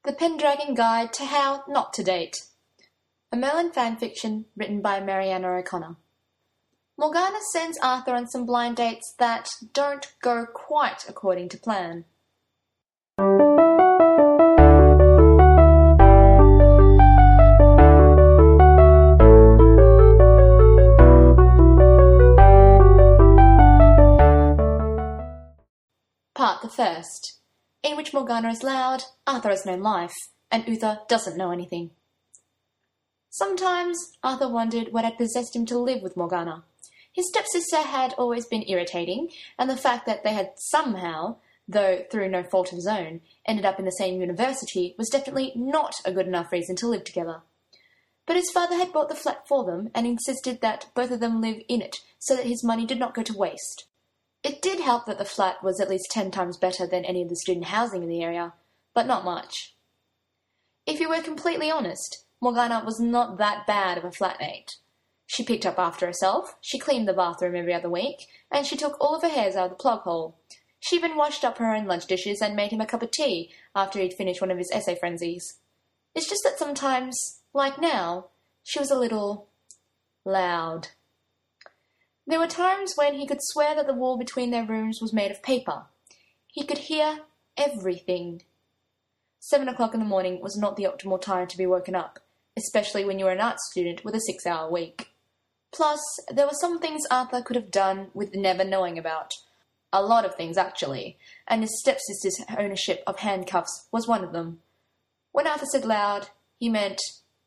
The Pendragon Guide to How Not to Date. A Merlin fanfiction written by Mariana O'Connor. Morgana sends Arthur on some blind dates that don't go quite according to plan. Part the first, in which Morgana is loud, Arthur has no life, and Uther doesn't know anything. Sometimes Arthur wondered what had possessed him to live with Morgana. His stepsister had always been irritating, and the fact that they had somehow, though through no fault of his own, ended up in the same university was definitely not a good enough reason to live together. But his father had bought the flat for them and insisted that both of them live in it so that his money did not go to waste. It did help that the flat was at least 10 times better than any of the student housing in the area, but not much. If you were completely honest, Morgana was not that bad of a flatmate. She picked up after herself, she cleaned the bathroom every other week, and she took all of her hairs out of the plug hole. She even washed up her own lunch dishes and made him a cup of tea after he'd finished one of his essay frenzies. It's just that sometimes, like now, she was a little loud. There were times when he could swear that the wall between their rooms was made of paper. He could hear everything. 7 o'clock in the morning was not the optimal time to be woken up, especially when you were an arts student with a 6-hour week. Plus, there were some things Arthur could have done with never knowing about. A lot of things, actually, and his stepsister's ownership of handcuffs was one of them. When Arthur said loud, he meant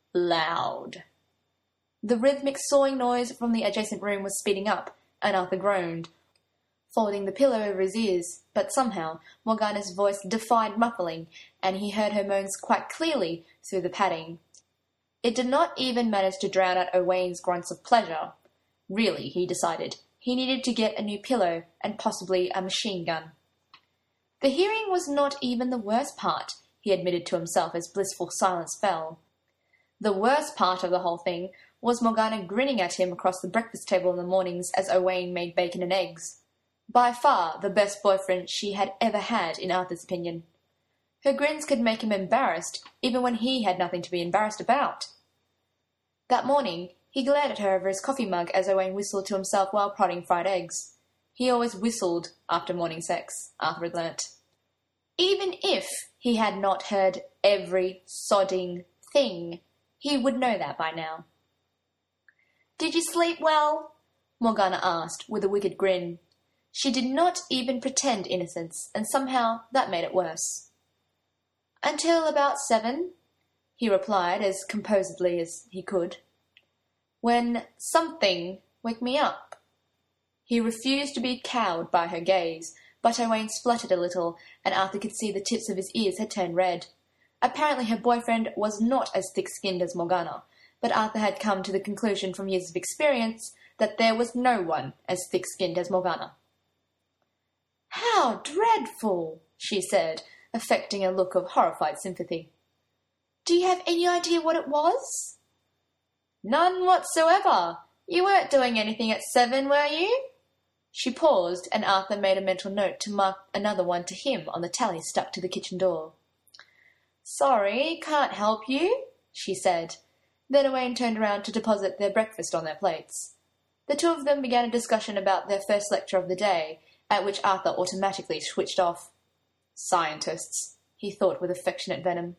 loud. The rhythmic sawing noise from the adjacent room was speeding up, and Arthur groaned, folding the pillow over his ears, but somehow Morgana's voice defied muffling, and he heard her moans quite clearly through the padding. It did not even manage to drown out Owain's grunts of pleasure. Really, he decided, he needed to get a new pillow and possibly a machine gun. The hearing was not even the worst part, he admitted to himself as blissful silence fell. The worst part of the whole thing was Morgana grinning at him across the breakfast table in the mornings as Owain made bacon and eggs. By far the best boyfriend she had ever had, in Arthur's opinion. Her grins could make him embarrassed, even when he had nothing to be embarrassed about. That morning, he glared at her over his coffee mug as Owain whistled to himself while prodding fried eggs. He always whistled after morning sex, Arthur had learnt. Even if he had not heard every sodding thing, he would know that by now. "Did you sleep well?" Morgana asked, with a wicked grin. She did not even pretend innocence, and somehow that made it worse. "Until about 7, he replied as composedly as he could. "When something woke me up." He refused to be cowed by her gaze, but Owain spluttered a little, and Arthur could see the tips of his ears had turned red. Apparently her boyfriend was not as thick-skinned as Morgana, but Arthur had come to the conclusion from years of experience that there was no one as thick-skinned as Morgana. "How dreadful," she said, affecting a look of horrified sympathy. "Do you have any idea what it was?" "None whatsoever. You weren't doing anything at 7, were you?" She paused, and Arthur made a mental note to mark another one to him on the tally stuck to the kitchen door. "Sorry, can't help you," she said. Then Owain turned around to deposit their breakfast on their plates. The two of them began a discussion about their first lecture of the day, at which Arthur automatically switched off. Scientists, he thought with affectionate venom.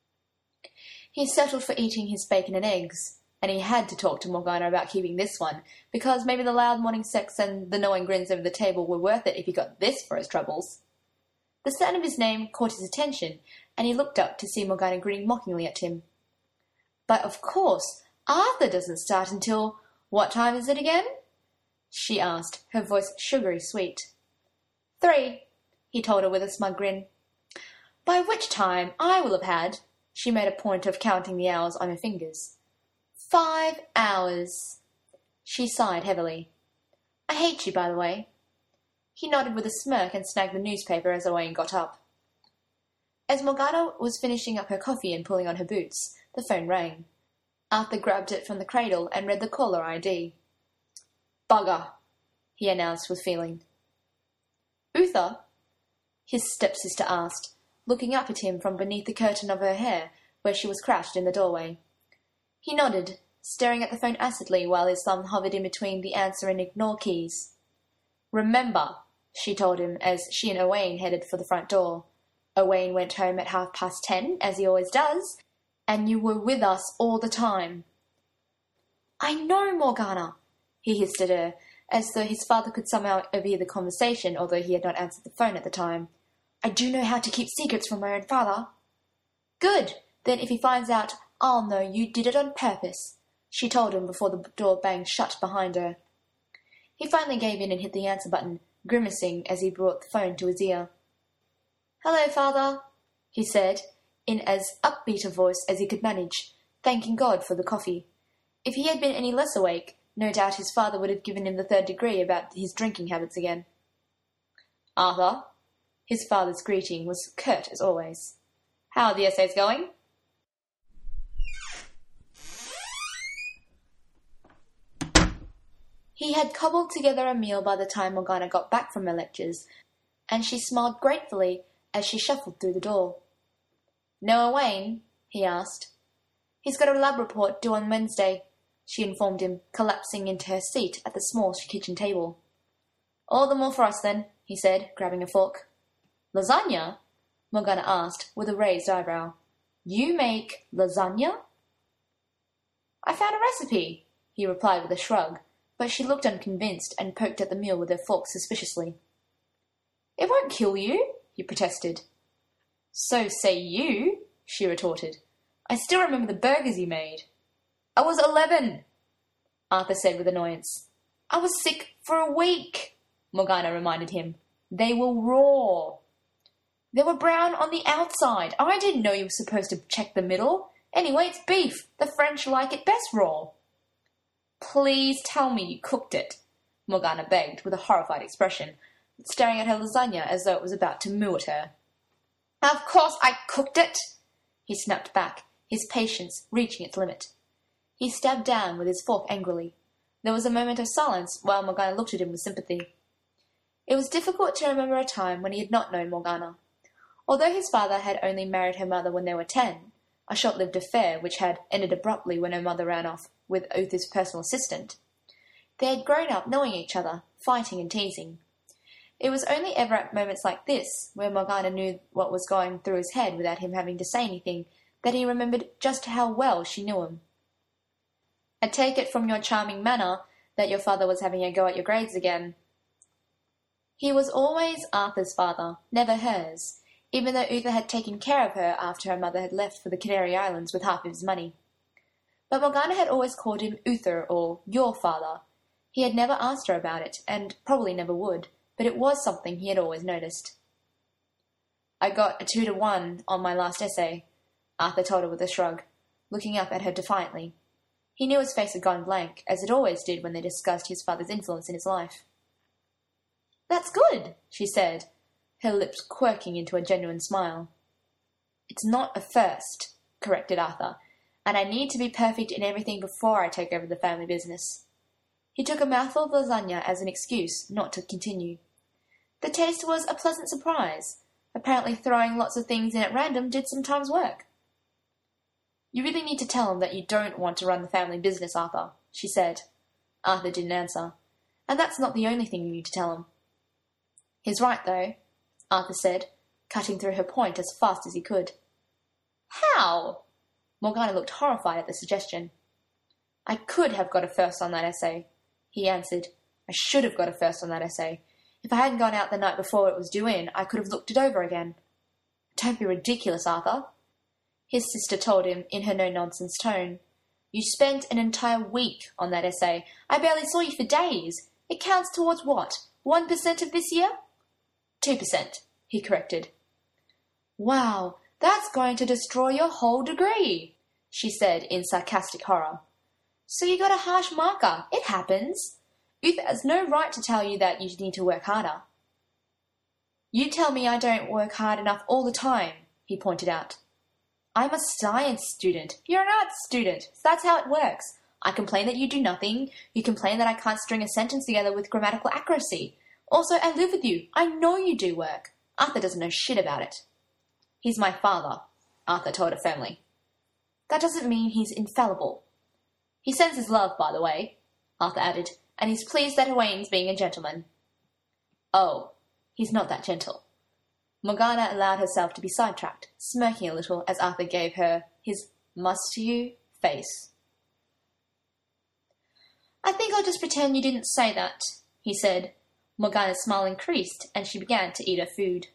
He settled for eating his bacon and eggs, and he had to talk to Morgana about keeping this one, because maybe the loud morning sex and the knowing grins over the table were worth it if he got this for his troubles. The sound of his name caught his attention, and he looked up to see Morgana grinning mockingly at him. "But of course, Arthur doesn't start until— what time is it again?" she asked, her voice sugary sweet. 3, he told her with a smug grin. "By which time I will have had," she made a point of counting the hours on her fingers, 5 hours. She sighed heavily. "I hate you, by the way." He nodded with a smirk and snagged the newspaper as Owain got up. As Morgana was finishing up her coffee and pulling on her boots, the phone rang. Arthur grabbed it from the cradle and read the caller ID. "Bugger," he announced with feeling. "Uther?" his stepsister asked. looking up at him from beneath the curtain of her hair, where she was crouched in the doorway. He nodded, staring at the phone acidly while his thumb hovered in between the answer and ignore keys. "Remember," she told him as she and Owain headed for the front door. "Owain went home at 10:30, as he always does, and you were with us all the time." "I know, Morgana," he hissed at her, as though his father could somehow overhear the conversation, although he had not answered the phone at the time. "I do know how to keep secrets from my own father." "Good. Then if he finds out, I'll know you did it on purpose," she told him before the door banged shut behind her. He finally gave in and hit the answer button, grimacing as he brought the phone to his ear. "Hello, Father," he said, in as upbeat a voice as he could manage, thanking God for the coffee. If he had been any less awake, no doubt his father would have given him the 3rd degree about his drinking habits again. "Arthur." His father's greeting was curt as always. "How are the essays going?" He had cobbled together a meal by the time Morgana got back from her lectures, and she smiled gratefully as she shuffled through the door. "Know Owain?" he asked. "He's got a lab report due on Wednesday," she informed him, collapsing into her seat at the small kitchen table. "All the more for us, then," he said, grabbing a fork. "Lasagna?" Morgana asked, with a raised eyebrow. "You make lasagna?" "I found a recipe," he replied with a shrug, but she looked unconvinced and poked at the meal with her fork suspiciously. "It won't kill you," he protested. "So say you," she retorted. "I still remember the burgers you made." "I was 11, Arthur said with annoyance. "I was sick for a week," Morgana reminded him. "They were raw." "They were brown on the outside. I didn't know you were supposed to check the middle. Anyway, it's beef. The French like it best raw." "Please tell me you cooked it," Morgana begged with a horrified expression, staring at her lasagna as though it was about to moo at her. "Of course I cooked it," he snapped back, his patience reaching its limit. He stabbed down with his fork angrily. There was a moment of silence while Morgana looked at him with sympathy. It was difficult to remember a time when he had not known Morgana. Although his father had only married her mother when they were 10, a short-lived affair which had ended abruptly when her mother ran off with Uther's personal assistant, they had grown up knowing each other, fighting and teasing. It was only ever at moments like this, where Morgana knew what was going through his head without him having to say anything, that he remembered just how well she knew him. "I take it from your charming manner that your father was having a go at your grades again." He was always Arthur's father, never hers, even though Uther had taken care of her after her mother had left for the Canary Islands with half of his money. But Morgana had always called him Uther or your father. He had never asked her about it, and probably never would, but it was something he had always noticed. "I got a 2-1 on my last essay," Arthur told her with a shrug, looking up at her defiantly. He knew his face had gone blank, as it always did when they discussed his father's influence in his life. "That's good," she said, her lips quirking into a genuine smile. "It's not a first," corrected Arthur, "and I need to be perfect in everything before I take over the family business." He took a mouthful of lasagna as an excuse not to continue. The taste was a pleasant surprise. Apparently throwing lots of things in at random did sometimes work. "You really need to tell him that you don't want to run the family business, Arthur," she said. Arthur didn't answer. "And that's not the only thing you need to tell him." "He's right, though," Arthur said, cutting through her point as fast as he could. "How?" Morgana looked horrified at the suggestion. "I could have got a first on that essay," he answered. "I should have got a first on that essay. If I hadn't gone out the night before it was due in, I could have looked it over again." "Don't be ridiculous, Arthur," his sister told him in her no-nonsense tone. "You spent an entire week on that essay. I barely saw you for days. It counts towards what, 1% of this year?" 2%, he corrected. "Wow, that's going to destroy your whole degree," she said in sarcastic horror. "So you got a harsh marker. It happens. Uther has no right to tell you that you need to work harder." "You tell me I don't work hard enough all the time," he pointed out. "I'm a science student. You're an arts student. So that's how it works. I complain that you do nothing. You complain that I can't string a sentence together with grammatical accuracy. Also, I live with you. I know you do work. Arthur doesn't know shit about it." He's my father, Arthur told her firmly. That doesn't mean he's infallible. He sends his love, by the way, Arthur added, and he's pleased that Owain's being a gentleman. Oh, he's not that gentle. Morgana allowed herself to be sidetracked, smirking a little as Arthur gave her his must-you face. I think I'll just pretend you didn't say that, he said. Morgana's smile increased, and she began to eat her food.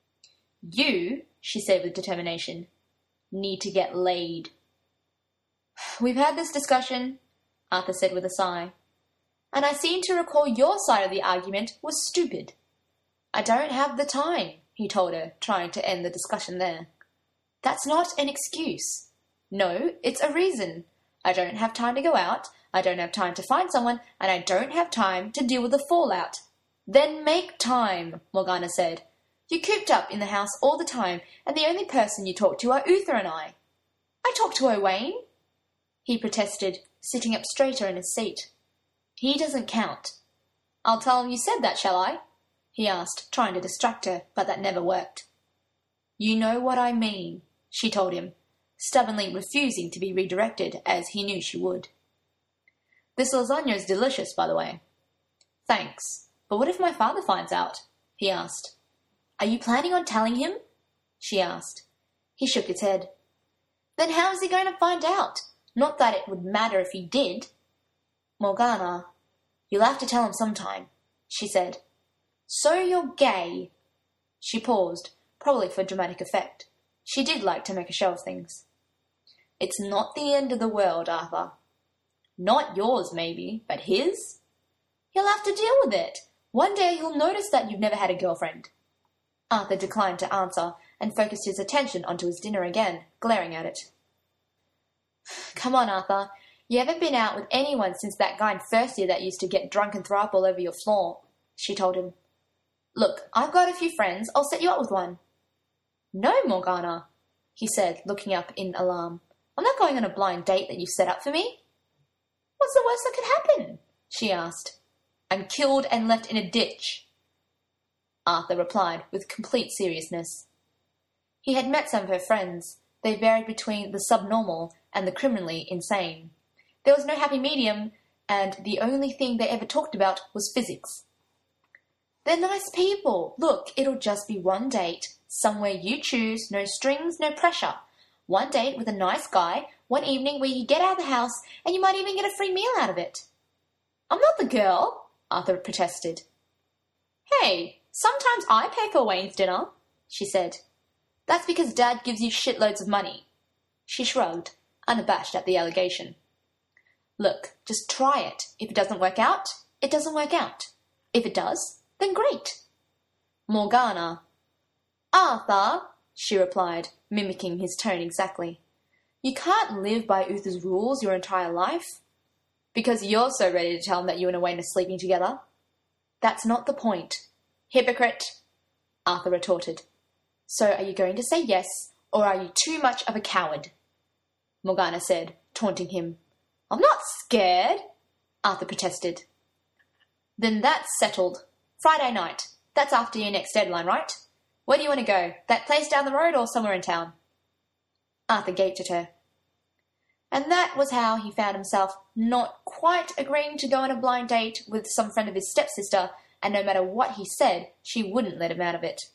You, she said with determination, need to get laid. We've had this discussion, Arthur said with a sigh, and I seem to recall your side of the argument was stupid. I don't have the time, he told her, trying to end the discussion there. That's not an excuse. No, it's a reason. I don't have time to go out, I don't have time to find someone, and I don't have time to deal with the fallout. Then make time, Morgana said. You're cooped up in the house all the time, and the only person you talk to are Uther and I. I talk to Owain, he protested, sitting up straighter in his seat. He doesn't count. I'll tell him you said that, shall I? He asked, trying to distract her, but that never worked. You know what I mean, she told him, stubbornly refusing to be redirected as he knew she would. This lasagna is delicious, by the way. Thanks, but what if my father finds out? He asked. Are you planning on telling him? She asked. He shook his head. Then how is he going to find out? Not that it would matter if he did. Morgana, you'll have to tell him sometime, she said. So you're gay. She paused, probably for dramatic effect. She did like to make a show of things. It's not the end of the world, Arthur. Not yours, maybe, but his? He'll have to deal with it. One day he'll notice that you've never had a girlfriend. Arthur declined to answer and focused his attention onto his dinner again, glaring at it. Come on, Arthur. You haven't been out with anyone since that guy in first year that used to get drunk and throw up all over your floor, she told him. Look, I've got a few friends. I'll set you up with one. No, Morgana, he said, looking up in alarm. I'm not going on a blind date that you've set up for me. What's the worst that could happen? She asked. I'm killed and left in a ditch, Arthur replied with complete seriousness. He had met some of her friends. They varied between the subnormal and the criminally insane. There was no happy medium, and the only thing they ever talked about was physics. They're nice people. Look, it'll just be one date, somewhere you choose, no strings, no pressure. One date with a nice guy, one evening where you get out of the house, and you might even get a free meal out of it. I'm not the girl, Arthur protested. Hey, sometimes I pay for Wayne's dinner, she said. That's because Dad gives you shitloads of money. She shrugged, unabashed at the allegation. Look, just try it. If it doesn't work out, it doesn't work out. If it does, then great. Morgana. Arthur, she replied, mimicking his tone exactly. You can't live by Uther's rules your entire life. Because you're so ready to tell him that you and Owain are sleeping together. That's not the point. Hypocrite, Arthur retorted. So are you going to say yes, or are you too much of a coward? Morgana said, taunting him. I'm not scared, Arthur protested. Then that's settled. Friday night. That's after your next deadline, right? Where do you want to go? That place down the road or somewhere in town? Arthur gaped at her. And that was how he found himself not quite agreeing to go on a blind date with some friend of his stepsister, and no matter what he said, she wouldn't let him out of it.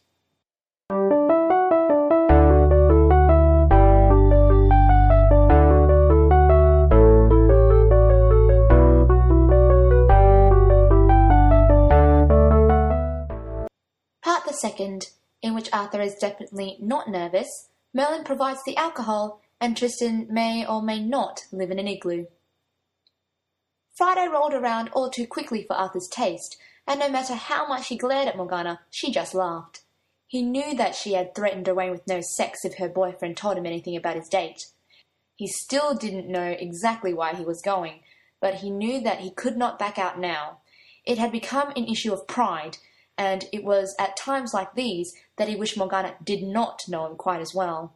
Part the second, in which Arthur is definitely not nervous, Merlin provides the alcohol, and Tristan may or may not live in an igloo. Friday rolled around all too quickly for Arthur's taste, and no matter how much he glared at Morgana, she just laughed. He knew that she had threatened Owain with no sex if her boyfriend told him anything about his date. He still didn't know exactly why he was going, but he knew that he could not back out now. It had become an issue of pride, and it was at times like these that he wished Morgana did not know him quite as well.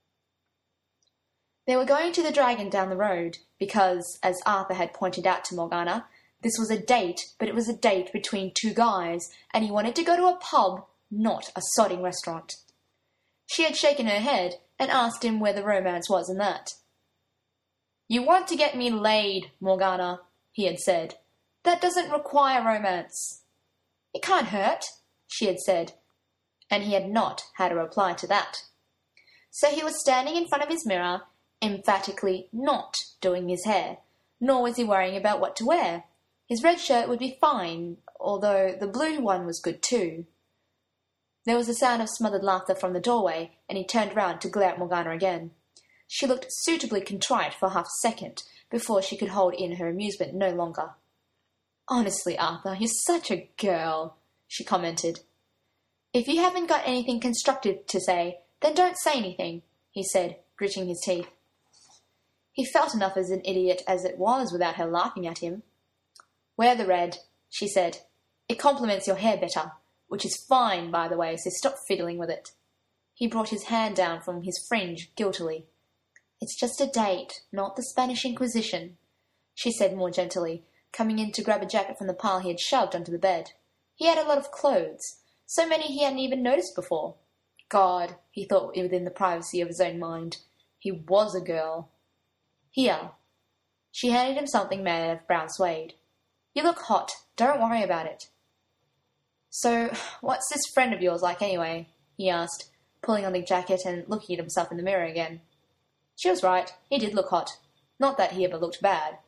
They were going to the Dragon down the road, because, as Arthur had pointed out to Morgana, this was a date, but it was a date between two guys, and he wanted to go to a pub, not a sodding restaurant. She had shaken her head and asked him where the romance was in that. "You want to get me laid, Morgana," he had said. "That doesn't require romance." "It can't hurt," she had said, and he had not had a reply to that. So he was standing in front of his mirror, emphatically not doing his hair, nor was he worrying about what to wear. His red shirt would be fine, although the blue one was good too. There was a sound of smothered laughter from the doorway, and he turned round to glare at Morgana again. She looked suitably contrite for half a second before she could hold in her amusement no longer. "Honestly, Arthur, you're such a girl," she commented. "If you haven't got anything constructive to say, then don't say anything," he said, gritting his teeth. He felt enough as an idiot as it was without her laughing at him. "Wear the red," she said. "It complements your hair better, which is fine, by the way, so stop fiddling with it." He brought his hand down from his fringe guiltily. "It's just a date, not the Spanish Inquisition," she said more gently, coming in to grab a jacket from the pile he had shoved onto the bed. He had a lot of clothes, so many he hadn't even noticed before. God, he thought within the privacy of his own mind, he was a girl. "Here." She handed him something made of brown suede. "You look hot. Don't worry about it." "So, what's this friend of yours like anyway?" he asked, pulling on the jacket and looking at himself in the mirror again. She was right. He did look hot. Not that he ever looked bad.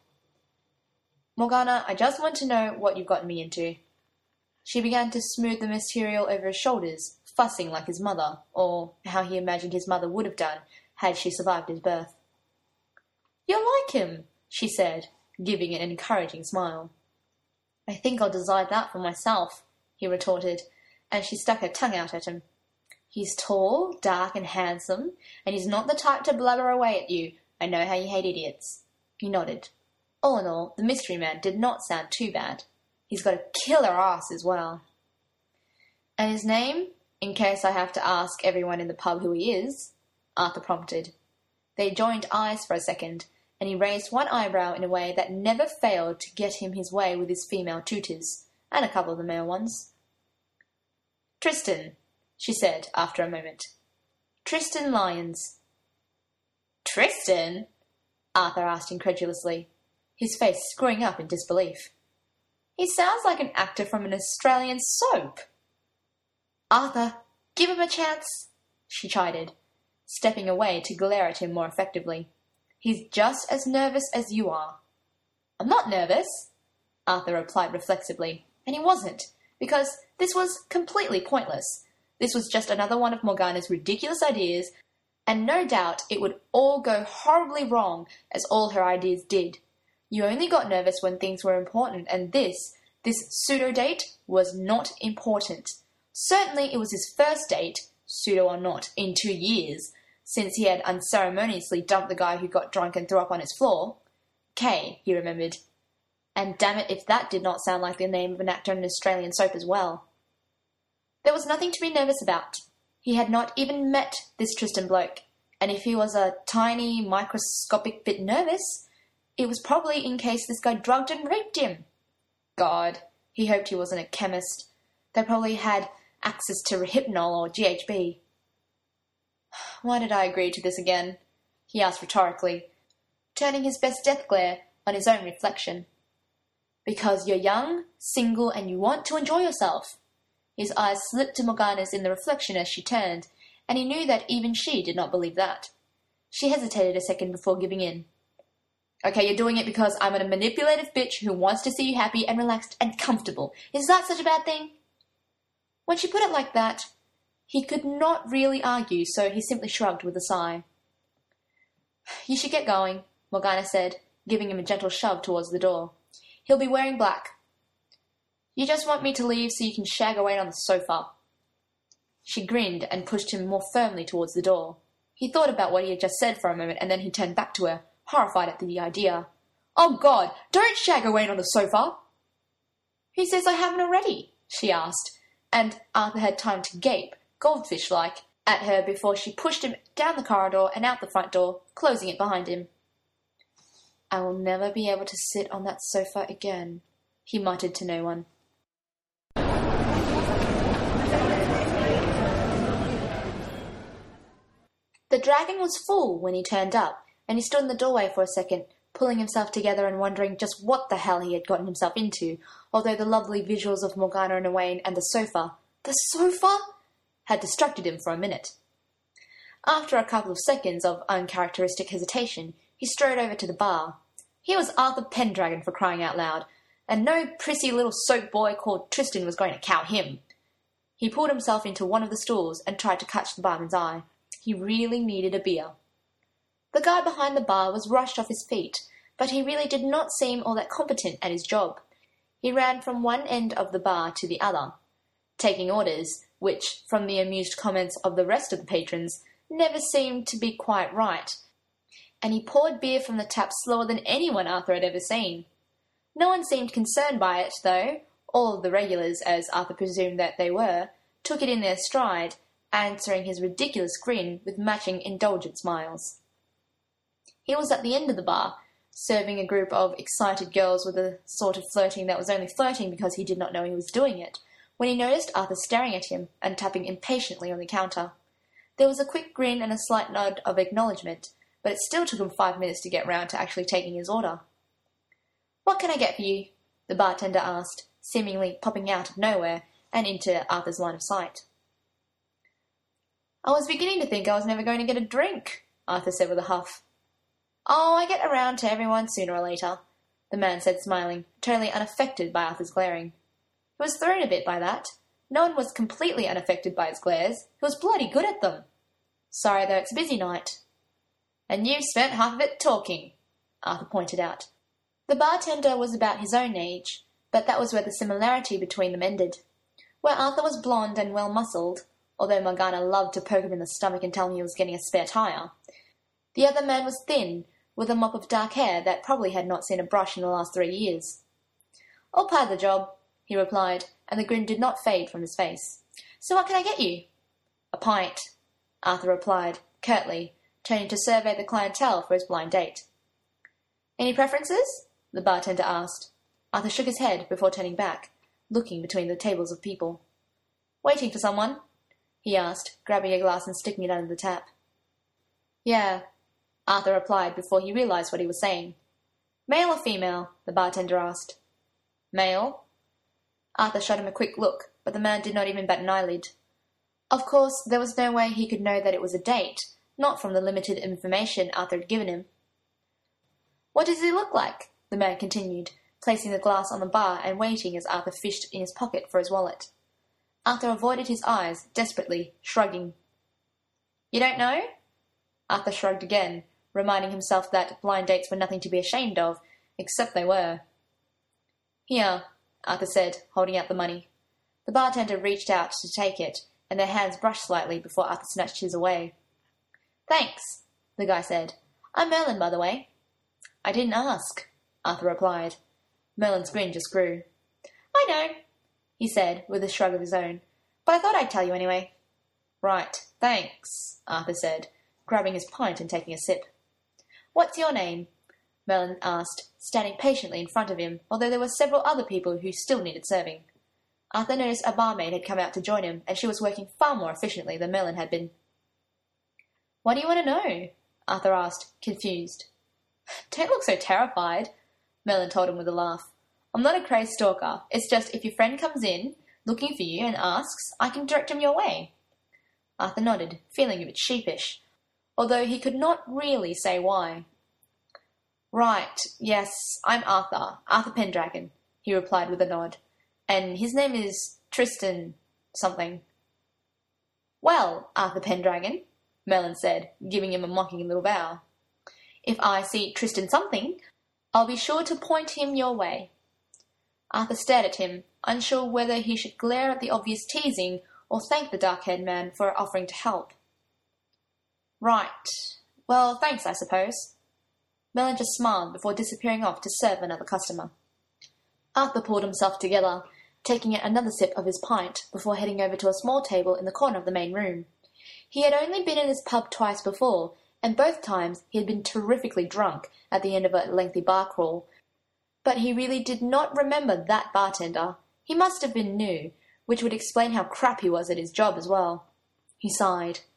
"Morgana, I just want to know what you've gotten me into." She began to smooth the material over his shoulders, fussing like his mother, or how he imagined his mother would have done had she survived his birth. "You're like him," she said, giving an encouraging smile. "I think I'll decide that for myself," he retorted, and she stuck her tongue out at him. "He's tall, dark, and handsome, and he's not the type to blubber away at you. I know how you hate idiots." He nodded. All in all, the mystery man did not sound too bad. He's got a killer ass as well. "And his name, in case I have to ask everyone in the pub who he is?" Arthur prompted. They joined eyes for a second, and he raised one eyebrow in a way that never failed to get him his way with his female tutors, and a couple of the male ones. "Tristan," she said after a moment. "Tristan Lyons." "Tristan?" Arthur asked incredulously, his face screwing up in disbelief. "He sounds like an actor from an Australian soap." "Arthur, give him a chance," she chided, stepping away to glare at him more effectively. "He's just as nervous as you are." "I'm not nervous," Arthur replied reflexively, and he wasn't, because this was completely pointless. This was just another one of Morgana's ridiculous ideas, and no doubt it would all go horribly wrong, as all her ideas did. You only got nervous when things were important, and this pseudo-date was not important. Certainly it was his first date, pseudo or not, in 2 years, since he had unceremoniously dumped the guy who got drunk and threw up on his floor. Kay, he remembered. And damn it if that did not sound like the name of an actor in an Australian soap as well. There was nothing to be nervous about. He had not even met this Tristan bloke, and if he was a tiny, microscopic bit nervous, it was probably in case this guy drugged and raped him. God, he hoped he wasn't a chemist. They probably had access to Rohypnol or GHB. "Why did I agree to this again?" he asked rhetorically, turning his best death glare on his own reflection. "Because you're young, single, and you want to enjoy yourself." His eyes slipped to Morgana's in the reflection as she turned, and he knew that even she did not believe that. She hesitated a second before giving in. "Okay, you're doing it because I'm a manipulative bitch who wants to see you happy and relaxed and comfortable. Is that such a bad thing?" When she put it like that, he could not really argue, so he simply shrugged with a sigh. "You should get going," Morgana said, giving him a gentle shove towards the door. "He'll be wearing black. You just want me to leave so you can shag away on the sofa." She grinned and pushed him more firmly towards the door. He thought about what he had just said for a moment, and then he turned back to her, horrified at the idea. "Oh, God, don't shag away on the sofa!" "Who says I haven't already?" she asked, and Arthur had time to gape, goldfish-like, at her before she pushed him down the corridor and out the front door, closing it behind him. "I will never be able to sit on that sofa again," he muttered to no one. The dragon was full when he turned up, and he stood in the doorway for a second, pulling himself together and wondering just what the hell he had gotten himself into, although the lovely visuals of Morgana and Owain and the sofa had distracted him for a minute. After a couple of seconds of uncharacteristic hesitation, he strode over to the bar. He was Arthur Pendragon, for crying out loud, and no prissy little soap boy called Tristan was going to cow him. He pulled himself into one of the stools and tried to catch the barman's eye. He really needed a beer. The guy behind the bar was rushed off his feet, but he really did not seem all that competent at his job. He ran from one end of the bar to the other, taking orders, which, from the amused comments of the rest of the patrons, never seemed to be quite right, and he poured beer from the tap slower than anyone Arthur had ever seen. No one seemed concerned by it, though. All of the regulars, as Arthur presumed that they were, took it in their stride, answering his ridiculous grin with matching indulgent smiles. He was at the end of the bar, serving a group of excited girls with a sort of flirting that was only flirting because he did not know he was doing it, when he noticed Arthur staring at him and tapping impatiently on the counter. There was a quick grin and a slight nod of acknowledgement, but it still took him 5 minutes to get round to actually taking his order. "What can I get for you?" the bartender asked, seemingly popping out of nowhere and into Arthur's line of sight. "I was beginning to think I was never going to get a drink," Arthur said with a huff. "Oh, I get around to everyone sooner or later," the man said, smiling, totally unaffected by Arthur's glaring. He was thrown a bit by that. No one was completely unaffected by his glares. He was bloody good at them. "Sorry, though, it's a busy night." "And you've spent half of it talking," Arthur pointed out. The bartender was about his own age, but that was where the similarity between them ended. Where Arthur was blond and well-muscled, although Morgana loved to poke him in the stomach and tell him he was getting a spare tire, the other man was thin, with a mop of dark hair that probably had not seen a brush in the last 3 years. "I'll pay the job," he replied, and the grin did not fade from his face. "So what can I get you?" "A pint," Arthur replied, curtly, turning to survey the clientele for his blind date. "Any preferences?" the bartender asked. Arthur shook his head before turning back, looking between the tables of people. "Waiting for someone?" he asked, grabbing a glass and sticking it under the tap. "Yeah," Arthur replied before he realized what he was saying. "Male or female?" the bartender asked. "Male." Arthur shot him a quick look, but the man did not even bat an eyelid. Of course, there was no way he could know that it was a date, not from the limited information Arthur had given him. "What does he look like?" the man continued, placing the glass on the bar and waiting as Arthur fished in his pocket for his wallet. Arthur avoided his eyes, desperately, shrugging. "You don't know?" Arthur shrugged again, reminding himself that blind dates were nothing to be ashamed of, except they were. "Here," Arthur said, holding out the money. The bartender reached out to take it, and their hands brushed slightly before Arthur snatched his away. "Thanks," the guy said. "I'm Merlin, by the way." "I didn't ask," Arthur replied. Merlin's grin just grew. "I know," he said, with a shrug of his own, "but I thought I'd tell you anyway." "Right, thanks," Arthur said, grabbing his pint and taking a sip. "What's your name?" Merlin asked, standing patiently in front of him, although there were several other people who still needed serving. Arthur noticed a barmaid had come out to join him, and she was working far more efficiently than Merlin had been. "What do you want to know?" Arthur asked, confused. "Don't look so terrified," Merlin told him with a laugh. "I'm not a crazed stalker. It's just if your friend comes in, looking for you, and asks, I can direct him your way." Arthur nodded, feeling a bit sheepish, although he could not really say why. "Right, yes, I'm Arthur Pendragon," he replied with a nod. "And his name is Tristan something." "Well, Arthur Pendragon," Merlin said, giving him a mocking little bow, "if I see Tristan something, I'll be sure to point him your way." Arthur stared at him, unsure whether he should glare at the obvious teasing or thank the dark-haired man for offering to help. "Right. Well, thanks, I suppose." Merlin just smiled before disappearing off to serve another customer. Arthur pulled himself together, taking another sip of his pint before heading over to a small table in the corner of the main room. He had only been in this pub twice before, and both times he had been terrifically drunk at the end of a lengthy bar crawl. But he really did not remember that bartender. He must have been new, which would explain how crap he was at his job as well. He sighed.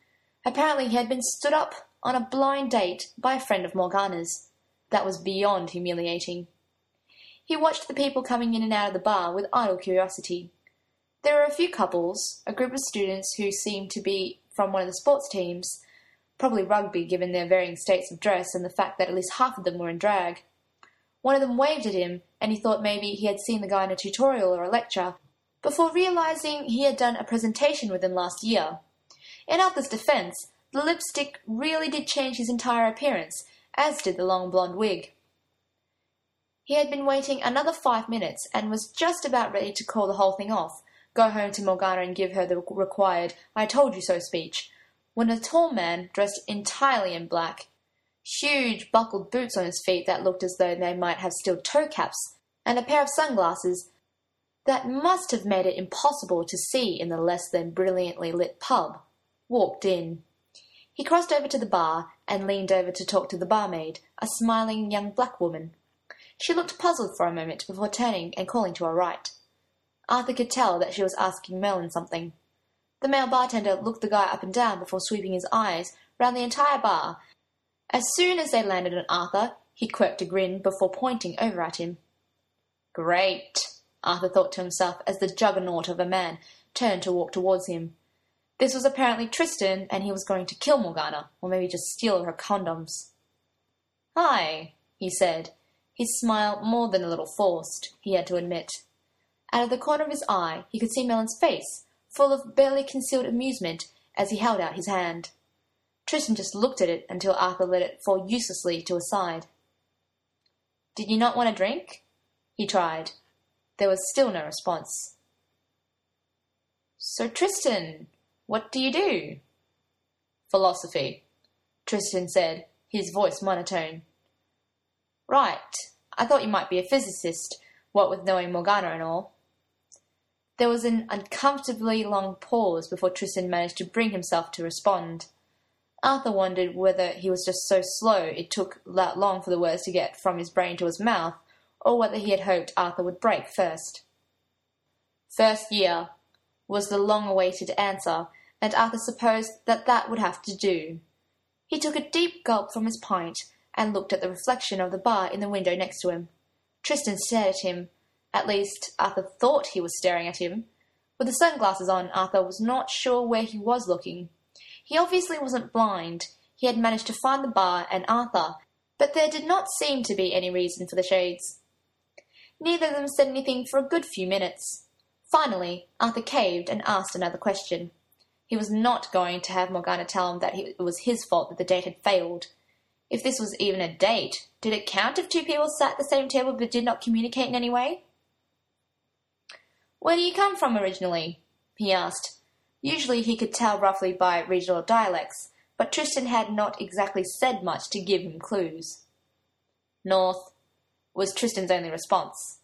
Apparently he had been stood up on a blind date by a friend of Morgana's. That was beyond humiliating. He watched the people coming in and out of the bar with idle curiosity. There were a few couples, a group of students who seemed to be from one of the sports teams, probably rugby given their varying states of dress and the fact that at least half of them were in drag. One of them waved at him, and he thought maybe he had seen the guy in a tutorial or a lecture, before realizing he had done a presentation with him last year. In Arthur's defense, the lipstick really did change his entire appearance, as did the long blonde wig. He had been waiting another 5 minutes and was just about ready to call the whole thing off, go home to Morgana and give her the required "I told you so" speech, when a tall man, dressed entirely in black, huge buckled boots on his feet that looked as though they might have steel toe caps, and a pair of sunglasses that must have made it impossible to see in the less than brilliantly lit pub, walked in. He crossed over to the bar and leaned over to talk to the barmaid, a smiling young black woman. She looked puzzled for a moment before turning and calling to her right. Arthur could tell that she was asking Merlin something. The male bartender looked the guy up and down before sweeping his eyes round the entire bar. As soon as they landed on Arthur, he quirked a grin before pointing over at him. "Great," Arthur thought to himself as the juggernaut of a man turned to walk towards him. This was apparently Tristan, and he was going to kill Morgana, or maybe just steal her condoms. "Hi," he said, his smile more than a little forced, he had to admit. Out of the corner of his eye, he could see Merlin's face, full of barely concealed amusement, as he held out his hand. Tristan just looked at it until Arthur let it fall uselessly to his side. "Did you not want a drink?" he tried. There was still no response. "So, Tristan, what do you do?" "Philosophy," Tristan said, his voice monotone. "Right. I thought you might be a physicist, what with knowing Morgana and all." There was an uncomfortably long pause before Tristan managed to bring himself to respond. Arthur wondered whether he was just so slow it took that long for the words to get from his brain to his mouth, or whether he had hoped Arthur would break first. "First year," was the long-awaited answer, and Arthur supposed that that would have to do. He took a deep gulp from his pint and looked at the reflection of the bar in the window next to him. Tristan stared at him. At least, Arthur thought he was staring at him. With the sunglasses on, Arthur was not sure where he was looking. He obviously wasn't blind. He had managed to find the bar and Arthur, but there did not seem to be any reason for the shades. Neither of them said anything for a good few minutes. Finally, Arthur caved and asked another question. He was not going to have Morgana tell him that it was his fault that the date had failed. If this was even a date, did it count if two people sat at the same table but did not communicate in any way? "Where do you come from originally?" he asked. Usually he could tell roughly by regional dialects, but Tristan had not exactly said much to give him clues. "North," was Tristan's only response.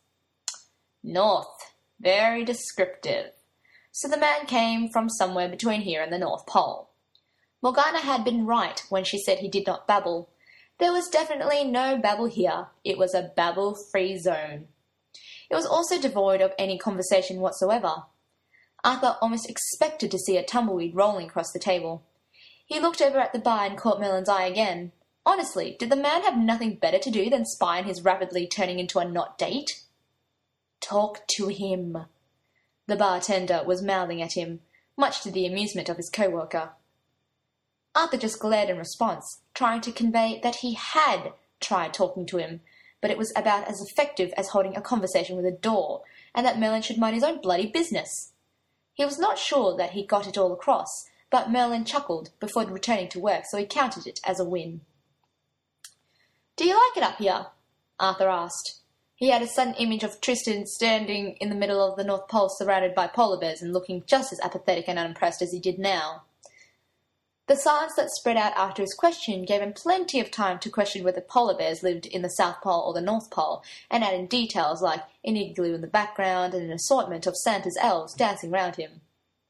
"North. Very descriptive. So the man came from somewhere between here and the North Pole." Morgana had been right when she said he did not babble. There was definitely no babble here. It was a babble-free zone. It was also devoid of any conversation whatsoever. Arthur almost expected to see a tumbleweed rolling across the table. He looked over at the bar and caught Merlin's eye again. Honestly, did the man have nothing better to do than spy on his rapidly turning into a not date? "Talk to him," the bartender was mouthing at him, much to the amusement of his co-worker. Arthur just glared in response, trying to convey that he had tried talking to him, but it was about as effective as holding a conversation with a door, and that Merlin should mind his own bloody business. He was not sure that he got it all across, but Merlin chuckled before returning to work, so he counted it as a win. "Do you like it up here?" Arthur asked. He had a sudden image of Tristan standing in the middle of the North Pole surrounded by polar bears and looking just as apathetic and unimpressed as he did now. The silence that spread out after his question gave him plenty of time to question whether polar bears lived in the South Pole or the North Pole, and add in details like an igloo in the background and an assortment of Santa's elves dancing round him.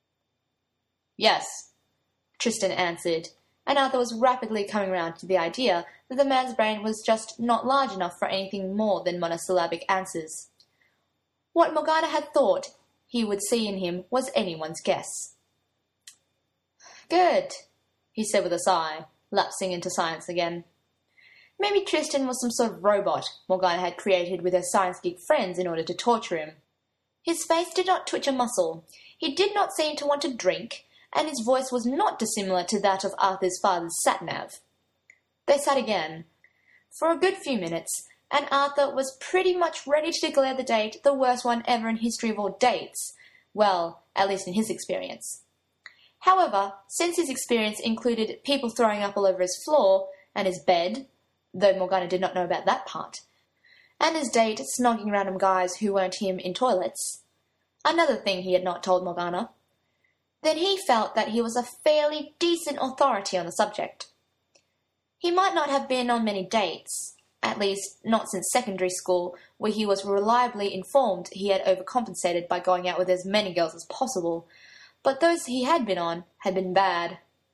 "Yes," Tristan answered, and Arthur was rapidly coming round to the idea that the man's brain was just not large enough for anything more than monosyllabic answers. What Morgana had thought he would see in him was anyone's guess. "Good," he said with a sigh, lapsing into silence again. Maybe Tristan was some sort of robot Morgana had created with her science geek friends in order to torture him. His face did not twitch a muscle. He did not seem to want to drink, and his voice was not dissimilar to that of Arthur's father's sat-nav. They sat again, for a good few minutes, and Arthur was pretty much ready to declare the date the worst one ever in history of all dates. Well, at least in his experience. However, since his experience included people throwing up all over his floor and his bed, though Morgana did not know about that part, and his date snogging random guys who weren't him in toilets, another thing he had not told Morgana, then he felt that he was a fairly decent authority on the subject. He might not have been on many dates, at least not since secondary school, where he was reliably informed he had overcompensated by going out with as many girls as possible, but those he had been on had been bad.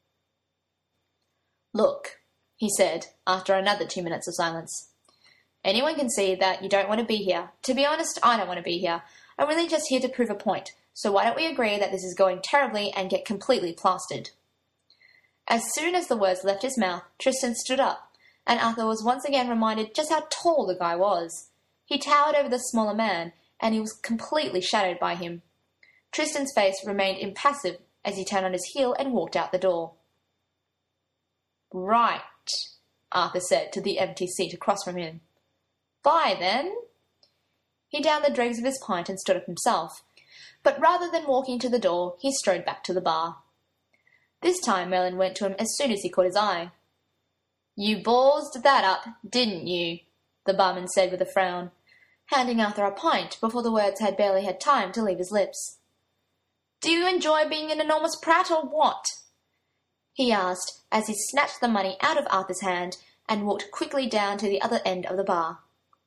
"Look," he said, after another 2 minutes of silence. "Anyone can see that you don't want to be here. To be honest, I don't want to be here. I'm really just here to prove a point, so why don't we agree that this is going terribly and get completely plastered?" As soon as the words left his mouth, Tristan stood up, and Arthur was once again reminded just how tall the guy was. He towered over the smaller man, and he was completely shadowed by him. Tristan's face remained impassive as he turned on his heel and walked out the door. "Right," Arthur said to the empty seat across from him. "Bye, then." He downed the dregs of his pint and stood up himself, but rather than walking to the door, he strode back to the bar. This time Merlin went to him as soon as he caught his eye. "You ballsed that up, didn't you?" the barman said with a frown, handing Arthur a pint before the words had barely had time to leave his lips. "Do you enjoy being an enormous prat or what?" he asked as he snatched the money out of Arthur's hand and walked quickly down to the other end of the bar.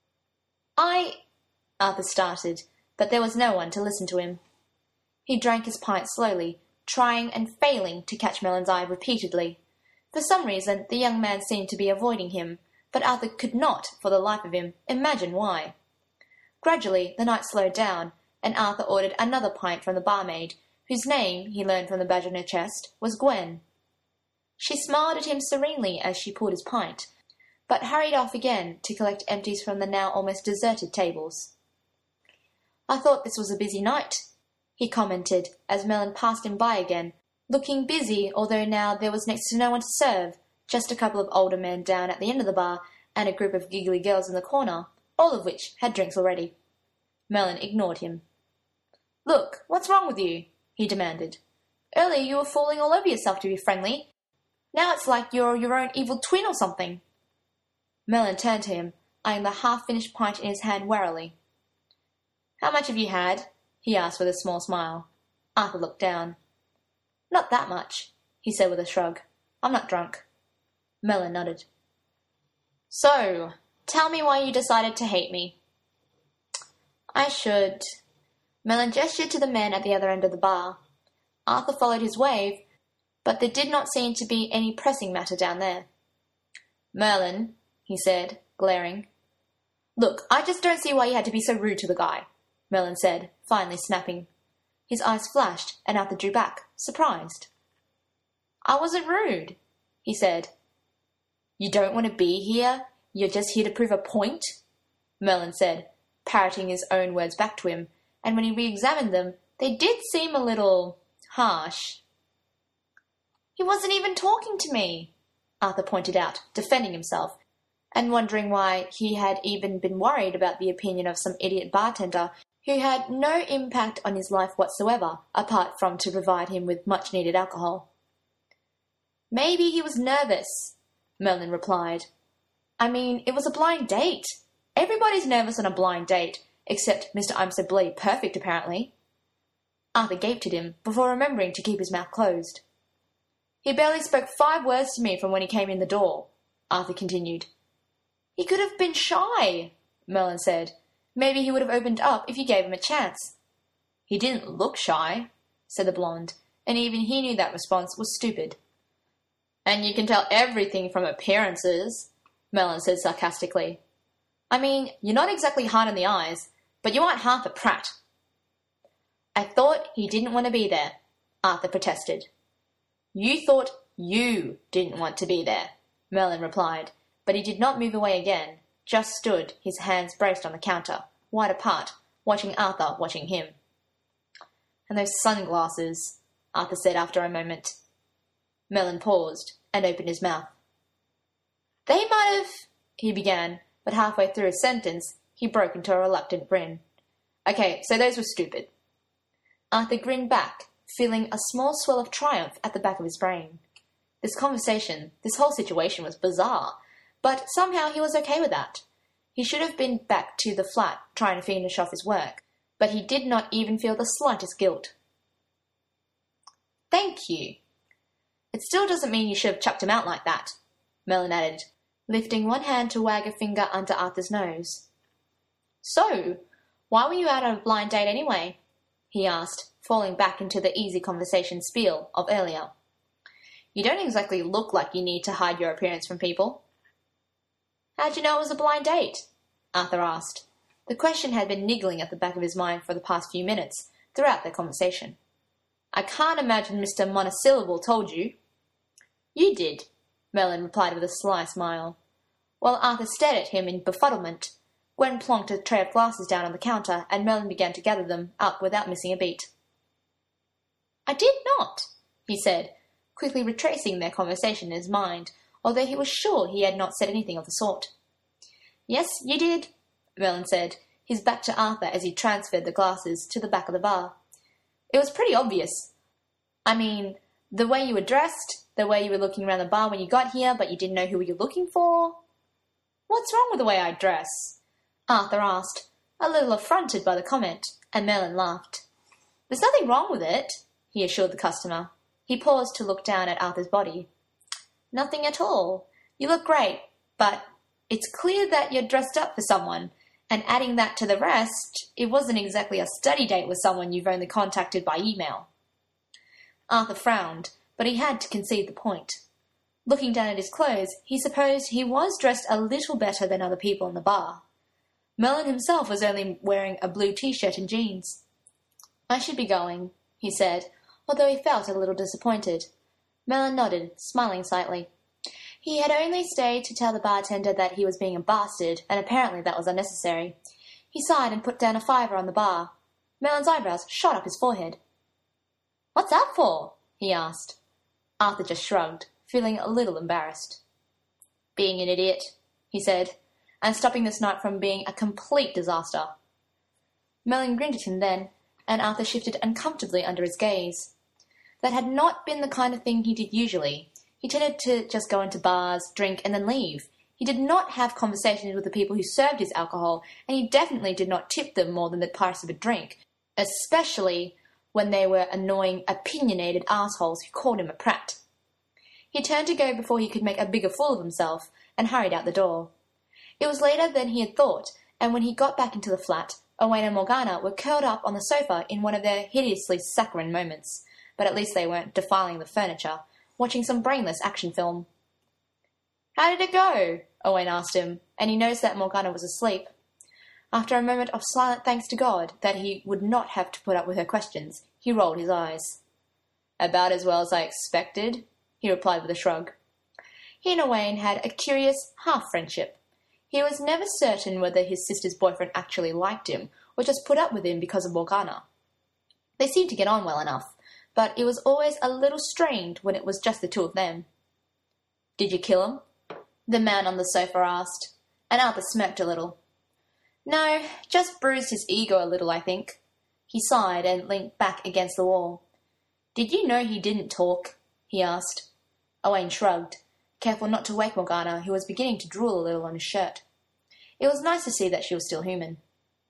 Arthur started, but there was no one to listen to him. He drank his pint slowly, trying and failing to catch Merlin's eye repeatedly. For some reason, the young man seemed to be avoiding him, but Arthur could not, for the life of him, imagine why. Gradually, the night slowed down, and Arthur ordered another pint from the barmaid, whose name, he learned from the badge on her chest, was Gwen. She smiled at him serenely as she poured his pint, but hurried off again to collect empties from the now almost deserted tables. "I thought this was a busy night," he commented as Merlin passed him by again, looking busy, although now there was next to no one to serve, just a couple of older men down at the end of the bar and a group of giggly girls in the corner, all of which had drinks already. Merlin ignored him. "Look, what's wrong with you?" he demanded. "Earlier you were falling all over yourself to be friendly. Now it's like you're your own evil twin or something." Merlin turned to him, eyeing the half-finished pint in his hand warily. "How much have you had?" he asked with a small smile. Arthur looked down. "Not that much," he said with a shrug. "I'm not drunk." Merlin nodded. "So, tell me why you decided to hate me." "I should—" Merlin gestured to the man at the other end of the bar. Arthur followed his wave, but there did not seem to be any pressing matter down there. "Merlin," he said, glaring. "Look, I just don't see why you had to be so rude to the guy," Merlin said, finally snapping. His eyes flashed, and Arthur drew back, surprised. "I wasn't rude," he said. "You don't want to be here? You're just here to prove a point?" Merlin said, parroting his own words back to him, and when he re-examined them, they did seem a little harsh. "He wasn't even talking to me," Arthur pointed out, defending himself, and wondering why he had even been worried about the opinion of some idiot bartender who had no impact on his life whatsoever, apart from to provide him with much-needed alcohol. "Maybe he was nervous," Merlin replied. "I mean, it was a blind date. Everybody's nervous on a blind date, except Mr. I'm So Bloody Perfect, apparently." Arthur gaped at him, before remembering to keep his mouth closed. "He barely spoke 5 words to me from when he came in the door," Arthur continued. "He could have been shy," Merlin said. "Maybe he would have opened up if you gave him a chance." "He didn't look shy," said the blonde, and even he knew that response was stupid. "And you can tell everything from appearances," Merlin said sarcastically. "I mean, you're not exactly hard in the eyes, but you aren't half a prat." "I thought he didn't want to be there," Arthur protested. "You thought You didn't want to be there, Merlin replied, but he did not move away again, just stood, his hands braced on the counter, wide apart, watching Arthur watching him. And those sunglasses, Arthur said after a moment. Merlin paused and opened his mouth. They might have, he began, but halfway through his sentence, he broke into a reluctant grin. Okay, so those were stupid. Arthur grinned back, feeling a small swell of triumph at the back of his brain. This conversation, this whole situation was bizarre, but somehow he was okay with that. He should have been back to the flat trying to finish off his work, but he did not even feel the slightest guilt. Thank you. It still doesn't mean you should have chucked him out like that, Merlin added, lifting one hand to wag a finger under Arthur's nose. So, why were you out on a blind date anyway? He asked, falling back into the easy conversation spiel of earlier. You don't exactly look like you need to hide your appearance from people. How'd you know it was a blind date? Arthur asked. The question had been niggling at the back of his mind for the past few minutes, throughout their conversation. I can't imagine Mr. Monosyllable told you. You did, Merlin replied with a sly smile. While Arthur stared at him in befuddlement, Gwen plonked a tray of glasses down on the counter, and Merlin began to gather them up without missing a beat. I did not, he said, quickly retracing their conversation in his mind, although he was sure he had not said anything of the sort. Yes, you did, Merlin said, his back to Arthur as he transferred the glasses to the back of the bar. It was pretty obvious. I mean, the way you were dressed, the way you were looking around the bar when you got here, but you didn't know who you were looking for. What's wrong with the way I dress? Arthur asked, a little affronted by the comment, and Merlin laughed. There's nothing wrong with it, he assured the customer. He paused to look down at Arthur's body. Nothing at all. You look great, but it's clear that you're dressed up for someone, and adding that to the rest, it wasn't exactly a study date with someone you've only contacted by email. Arthur frowned, but he had to concede the point. Looking down at his clothes, he supposed he was dressed a little better than other people in the bar. Merlin himself was only wearing a blue t-shirt and jeans. I should be going, he said, although he felt a little disappointed. Merlin nodded, smiling slightly. He had only stayed to tell the bartender that he was being a bastard, and apparently that was unnecessary. He sighed and put down a $5 on the bar. Merlin's eyebrows shot up his forehead. What's that for? He asked. Arthur just shrugged, feeling a little embarrassed. Being an idiot, he said, and stopping this night from being a complete disaster. Merlin grinned at him then, and Arthur shifted uncomfortably under his gaze. That had not been the kind of thing he did usually. He tended to just go into bars, drink, and then leave. He did not have conversations with the people who served his alcohol, and he definitely did not tip them more than the price of a drink, especially when they were annoying, opinionated assholes who called him a prat. He turned to go before he could make a bigger fool of himself, and hurried out the door. It was later than he had thought, and when he got back into the flat, Owain and Morgana were curled up on the sofa in one of their hideously saccharine moments, but at least they weren't defiling the furniture, watching some brainless action film. How did it go? Owain asked him, and he noticed that Morgana was asleep. After a moment of silent thanks to God that he would not have to put up with her questions, he rolled his eyes. About as well as I expected, he replied with a shrug. He and Owain had a curious half-friendship. He was never certain whether his sister's boyfriend actually liked him, or just put up with him because of Morgana. They seemed to get on well enough, but it was always a little strained when it was just the two of them. Did you kill him? The man on the sofa asked, and Arthur smirked a little. No, just bruised his ego a little, I think. He sighed and leant back against the wall. Did you know he didn't talk? He asked. Owain shrugged, careful not to wake Morgana, who was beginning to drool a little on his shirt. It was nice to see that she was still human.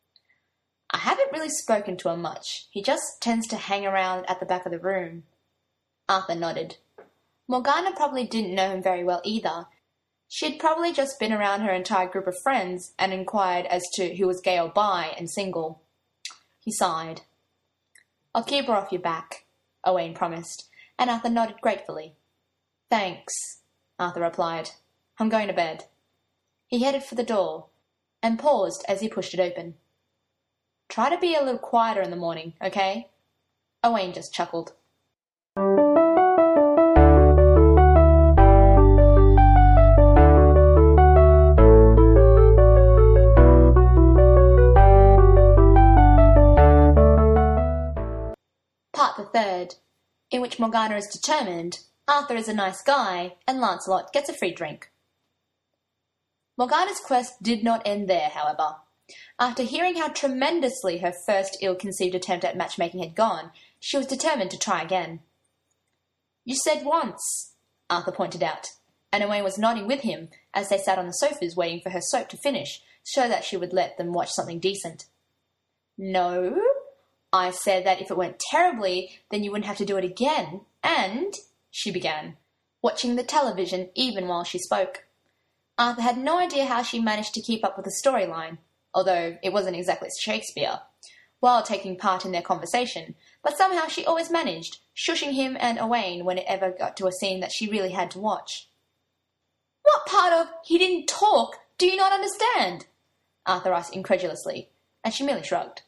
I haven't really spoken to him much. He just tends to hang around at the back of the room. Arthur nodded. Morgana probably didn't know him very well either. She had probably just been around her entire group of friends and inquired as to who was gay or bi and single. He sighed. I'll keep her off your back, Owain promised, and Arthur nodded gratefully. Thanks, Arthur replied. I'm going to bed. He headed for the door, and paused as he pushed it open. Try to be a little quieter in the morning, okay? Owain just chuckled. in which Morgana is determined, Arthur is a nice guy, and Lancelot gets a free drink. Morgana's quest did not end there, however. After hearing how tremendously her first ill-conceived attempt at matchmaking had gone, she was determined to try again. "You said once," Arthur pointed out, and Owain was nodding with him as they sat on the sofas waiting for her soap to finish, so that she would let them watch something decent. "No, I said that if it went terribly, then you wouldn't have to do it again, and," she began, watching the television even while she spoke. Arthur had no idea how she managed to keep up with the storyline, although it wasn't exactly Shakespeare, while taking part in their conversation, but somehow she always managed, shushing him and Owain when it ever got to a scene that she really had to watch. "What part of 'he didn't talk' do you not understand?" Arthur asked incredulously, and she merely shrugged.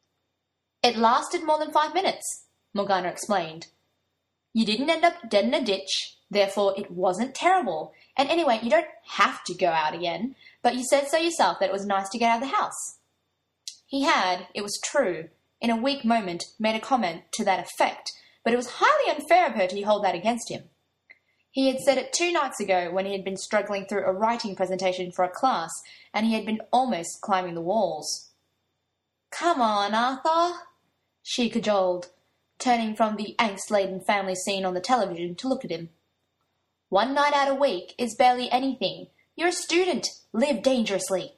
"It lasted more than 5 minutes," Morgana explained. "You didn't end up dead in a ditch, therefore it wasn't terrible. And anyway, you don't have to go out again, but you said so yourself that it was nice to get out of the house." He had, it was true, in a weak moment made a comment to that effect, but it was highly unfair of her to hold that against him. He had said it 2 nights ago when he had been struggling through a writing presentation for a class, and he had been almost climbing the walls. "Come on, Arthur," she cajoled, turning from the angst-laden family scene on the television to look at him. "1 night out a week is barely anything. You're a student. Live dangerously."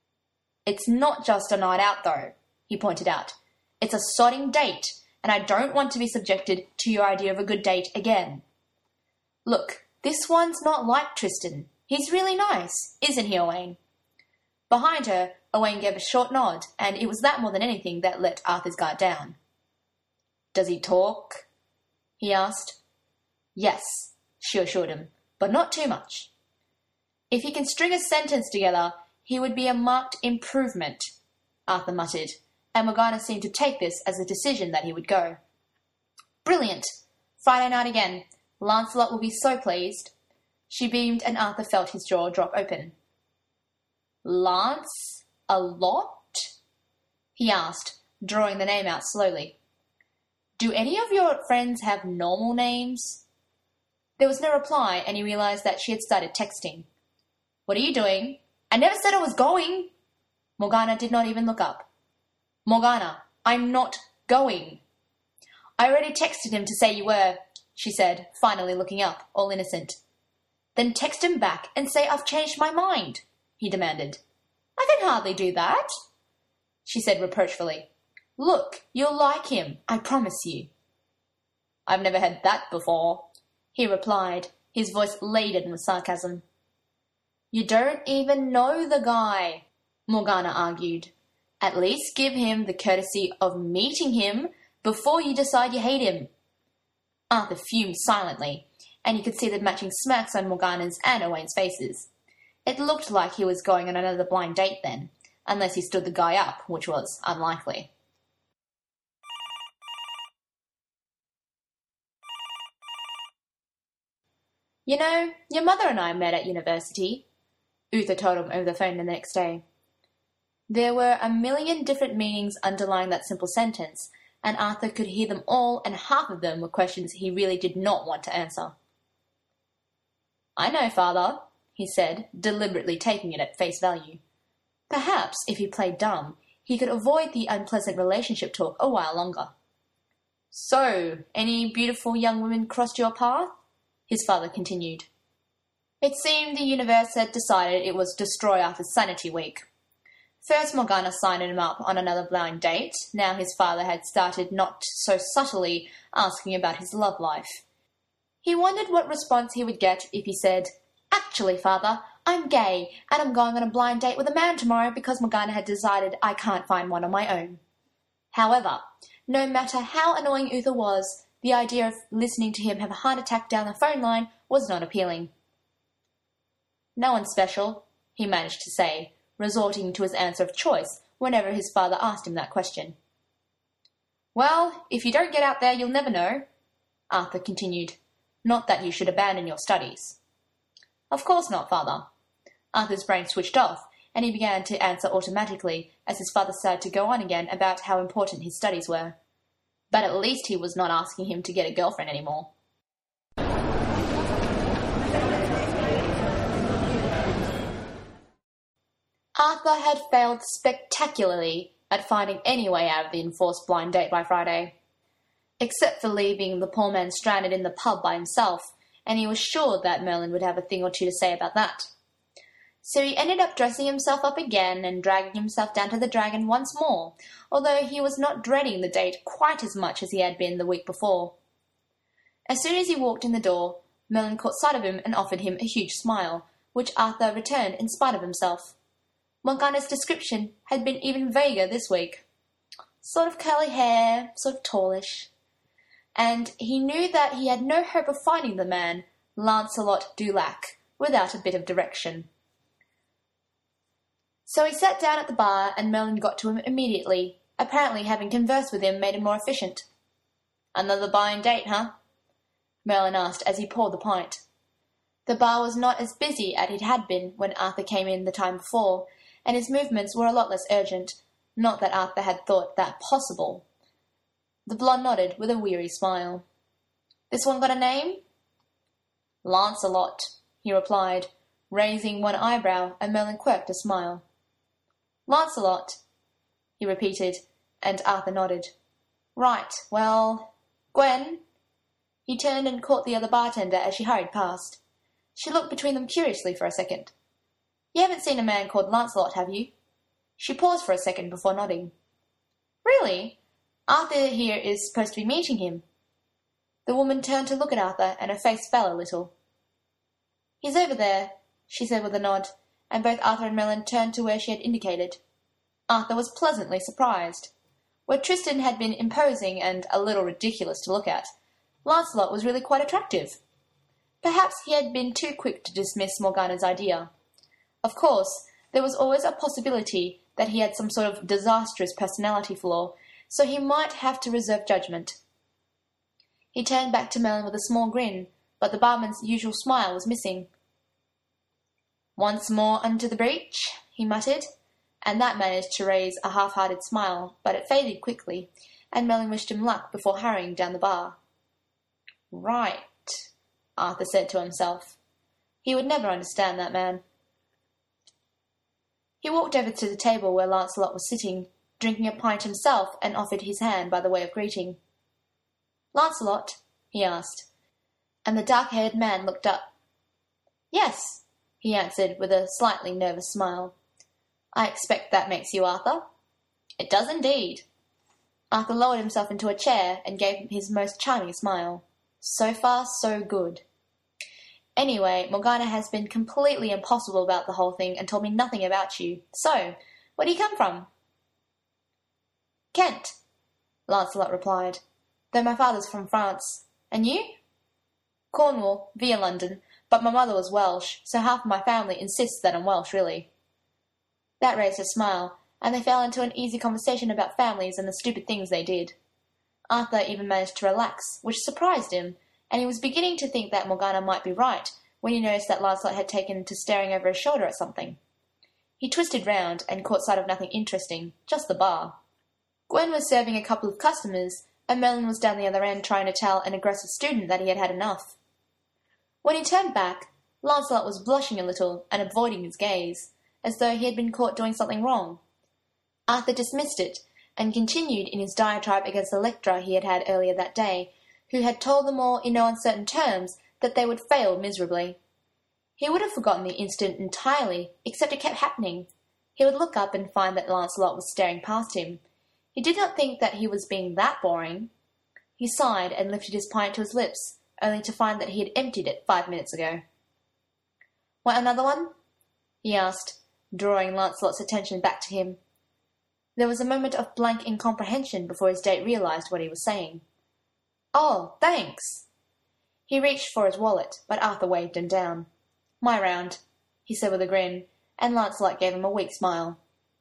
"It's not just a night out, though," he pointed out. "It's a sodding date, and I don't want to be subjected to your idea of a good date again. Look, this one's not like Tristan. He's really nice, isn't he, Owain?" Behind her, Owain gave a short nod, and it was that more than anything that let Arthur's guard down. "Does he talk?" he asked. "Yes," she assured him, "but not too much." "If he can string a sentence together, he would be a marked improvement," Arthur muttered, and Morgana seemed to take this as a decision that he would go. "Brilliant! Friday night again. Lancelot will be so pleased." She beamed, and Arthur felt his jaw drop open. "Lance a lot?" he asked, drawing the name out slowly. "Do any of your friends have normal names?" There was no reply, and he realized that she had started texting. "What are you doing?" "I never said I was going." Morgana did not even look up. "Morgana, I'm not going." "I already texted him to say you were," she said, finally looking up, all innocent. "Then text him back and say I've changed my mind," he demanded. "I can hardly do that," she said reproachfully. "Look, you'll like him, I promise you." "I've never had that before," he replied, his voice laden with sarcasm. "You don't even know the guy," Morgana argued. "At least give him the courtesy of meeting him before you decide you hate him." Arthur fumed silently, and you could see the matching smirks on Morgana's and Owain's faces. It looked like he was going on another blind date then, unless he stood the guy up, which was unlikely. "You know, your mother and I met at university," Uther told him over the phone the next day. There were a million different meanings underlying that simple sentence, and Arthur could hear them all, and half of them were questions he really did not want to answer. "I know, Father," he said, deliberately taking it at face value. Perhaps, if he played dumb, he could avoid the unpleasant relationship talk a while longer. "So, any beautiful young women crossed your path?" his father continued. It seemed the universe had decided it was Destroy Arthur's Sanity Week. First Morgana signed him up on another blind date, now his father had started not so subtly asking about his love life. He wondered what response he would get if he said, "Actually, Father, I'm gay, and I'm going on a blind date with a man tomorrow because Morgana had decided I can't find one on my own." However, no matter how annoying Uther was, the idea of listening to him have a heart attack down the phone line was not appealing. "No one special," he managed to say, resorting to his answer of choice whenever his father asked him that question. "Well, if you don't get out there, you'll never know," Arthur continued. "Not that you should abandon your studies." "Of course not, Father." Arthur's brain switched off, and he began to answer automatically as his father started to go on again about how important his studies were. but at least he was not asking him to get a girlfriend anymore. Arthur had failed spectacularly at finding any way out of the enforced blind date by Friday, except for leaving the poor man stranded in the pub by himself, and he was sure that Merlin would have a thing or two to say about that. So he ended up dressing himself up again and dragging himself down to the Dragon once more, although he was not dreading the date quite as much as he had been the week before. As soon as he walked in the door, Merlin caught sight of him and offered him a huge smile, which Arthur returned in spite of himself. Morgana's description had been even vaguer this week. Sort of curly hair, sort of tallish. And he knew that he had no hope of finding the man, Lancelot du Lac, without a bit of direction. So he sat down at the bar, and Merlin got to him immediately. Apparently having conversed with him made him more efficient. "Another blind date, huh?" Merlin asked as he poured the pint. The bar was not as busy as it had been when Arthur came in the time before, and his movements were a lot less urgent. Not that Arthur had thought that possible. The blonde nodded with a weary smile. "This one got a name?" "Lancelot," he replied, raising one eyebrow, and Merlin quirked a smile. "Lancelot," he repeated, and Arthur nodded. "Right, well, Gwen?" He turned and caught the other bartender as she hurried past. She looked between them curiously for a second. "You haven't seen a man called Lancelot, have you?" She paused for a second before nodding. "Really? Arthur here is supposed to be meeting him." The woman turned to look at Arthur, and her face fell a little. "He's over there," she said with a nod, and both Arthur and Merlin turned to where she had indicated. Arthur was pleasantly surprised. Where Tristan had been imposing and a little ridiculous to look at, Lancelot was really quite attractive. Perhaps he had been too quick to dismiss Morgana's idea. Of course, there was always a possibility that he had some sort of disastrous personality flaw, so he might have to reserve judgment. He turned back to Merlin with a small grin, but the barman's usual smile was missing. "Once more unto the breach," he muttered, and that managed to raise a half-hearted smile, but it faded quickly, and Merlin wished him luck before hurrying down the bar. "Right," Arthur said to himself. He would never understand that man. He walked over to the table where Lancelot was sitting, drinking a pint himself, and offered his hand by the way of greeting. "Lancelot?" he asked, and the dark-haired man looked up. "Yes," he answered with a slightly nervous smile. "I expect that makes you Arthur?" "It does indeed." Arthur lowered himself into a chair and gave him his most charming smile. So far, so good. "Anyway, Morgana has been completely impossible about the whole thing and told me nothing about you. So, where do you come from?" "Kent," Lancelot replied, "though my father's from France. And you?" "Cornwall, via London, but my mother was Welsh, so half of my family insists that I'm Welsh, really." That raised a smile, and they fell into an easy conversation about families and the stupid things they did. Arthur even managed to relax, which surprised him, and he was beginning to think that Morgana might be right when he noticed that Lancelot had taken to staring over his shoulder at something. He twisted round and caught sight of nothing interesting, just the bar. Gwen was serving a couple of customers, and Merlin was down the other end trying to tell an aggressive student that he had had enough. When he turned back, Lancelot was blushing a little and avoiding his gaze, as though he had been caught doing something wrong. Arthur dismissed it, and continued in his diatribe against the lecturer he had had earlier that day, who had told them all in no uncertain terms that they would fail miserably. He would have forgotten the incident entirely, except it kept happening. He would look up and find that Lancelot was staring past him. He did not think that he was being that boring. He sighed and lifted his pint to his lips, only to find that he had emptied it 5 minutes ago. "Want another one?" he asked, drawing Lancelot's attention back to him. There was a moment of blank incomprehension before his date realized what he was saying. "Oh, thanks." He reached for his wallet, but Arthur waved him down. "My round," he said with a grin, and Lancelot gave him a weak smile.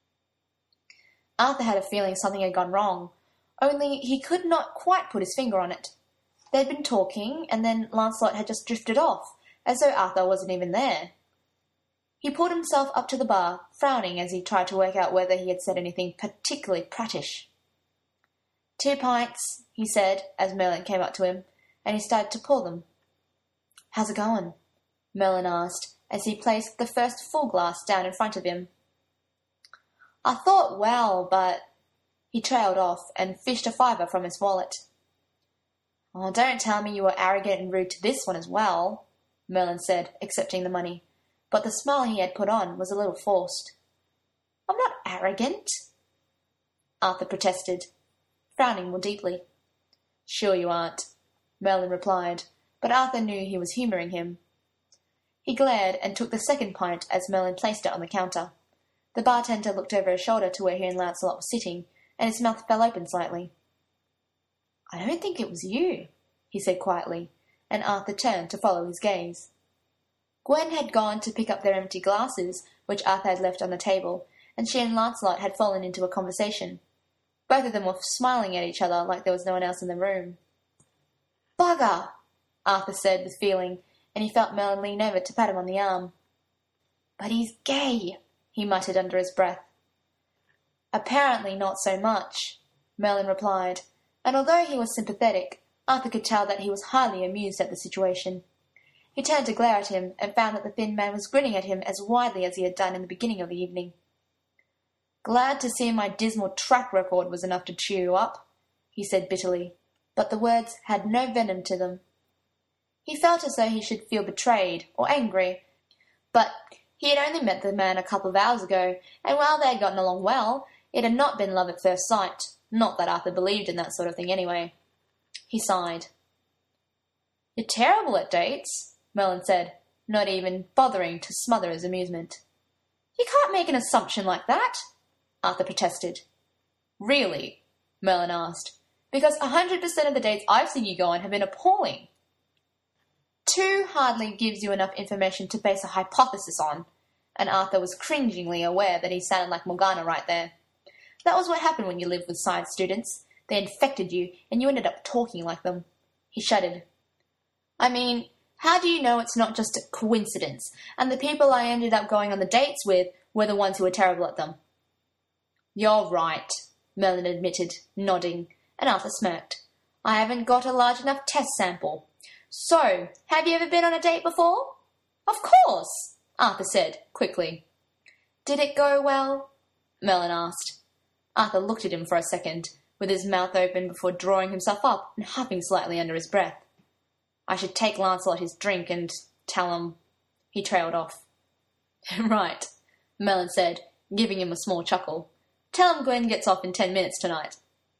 Arthur had a feeling something had gone wrong, only he could not quite put his finger on it. They had been talking, and then Lancelot had just drifted off, as though Arthur wasn't even there. He pulled himself up to the bar, frowning as he tried to work out whether he had said anything particularly prattish. "2 pints," he said, as Merlin came up to him, and he started to pour them. "How's it going?" Merlin asked, as he placed the first full glass down in front of him. "I thought well, but—" He trailed off and fished a fiver from his wallet. "Oh, don't tell me you were arrogant and rude to this one as well," Merlin said, accepting the money, but the smile he had put on was a little forced. "I'm not arrogant," Arthur protested, frowning more deeply. "Sure you aren't," Merlin replied, but Arthur knew he was humouring him. He glared and took the second pint as Merlin placed it on the counter. The bartender looked over his shoulder to where he and Lancelot were sitting, and his mouth fell open slightly. "I don't think it was you," he said quietly, and Arthur turned to follow his gaze. Gwen had gone to pick up their empty glasses, which Arthur had left on the table, and she and Lancelot had fallen into a conversation. Both of them were smiling at each other like there was no one else in the room. "Bugger!" Arthur said with feeling, and he felt Merlin lean over to pat him on the arm. "But he's gay," he muttered under his breath. "Apparently not so much," Merlin replied, and although he was sympathetic, Arthur could tell that he was highly amused at the situation. He turned to glare at him, and found that the thin man was grinning at him as widely as he had done in the beginning of the evening. "Glad to see my dismal track record was enough to cheer you up," he said bitterly, but the words had no venom to them. He felt as though he should feel betrayed or angry, but he had only met the man a couple of hours ago, and while they had gotten along well, it had not been love at first sight. Not that Arthur believed in that sort of thing anyway. He sighed. "You're terrible at dates," Merlin said, not even bothering to smother his amusement. "You can't make an assumption like that," Arthur protested. "Really?" Merlin asked. "Because 100% of the dates I've seen you go on have been appalling." "Two hardly gives you enough information to base a hypothesis on," and Arthur was cringingly aware that he sounded like Morgana right there. That was what happened when you lived with science students. They infected you, and you ended up talking like them. He shuddered. "I mean, how do you know it's not just a coincidence, and the people I ended up going on the dates with were the ones who were terrible at them?" "You're right," Merlin admitted, nodding, and Arthur smirked. "I haven't got a large enough test sample. So, have you ever been on a date before?" "Of course," Arthur said, quickly. "Did it go well?" Merlin asked. Arthur looked at him for a second, with his mouth open before drawing himself up and huffing slightly under his breath. "I should take Lancelot his drink and tell him—" He trailed off. "Right," Merlin said, giving him a small chuckle. "Tell him Gwen gets off in 10 minutes tonight."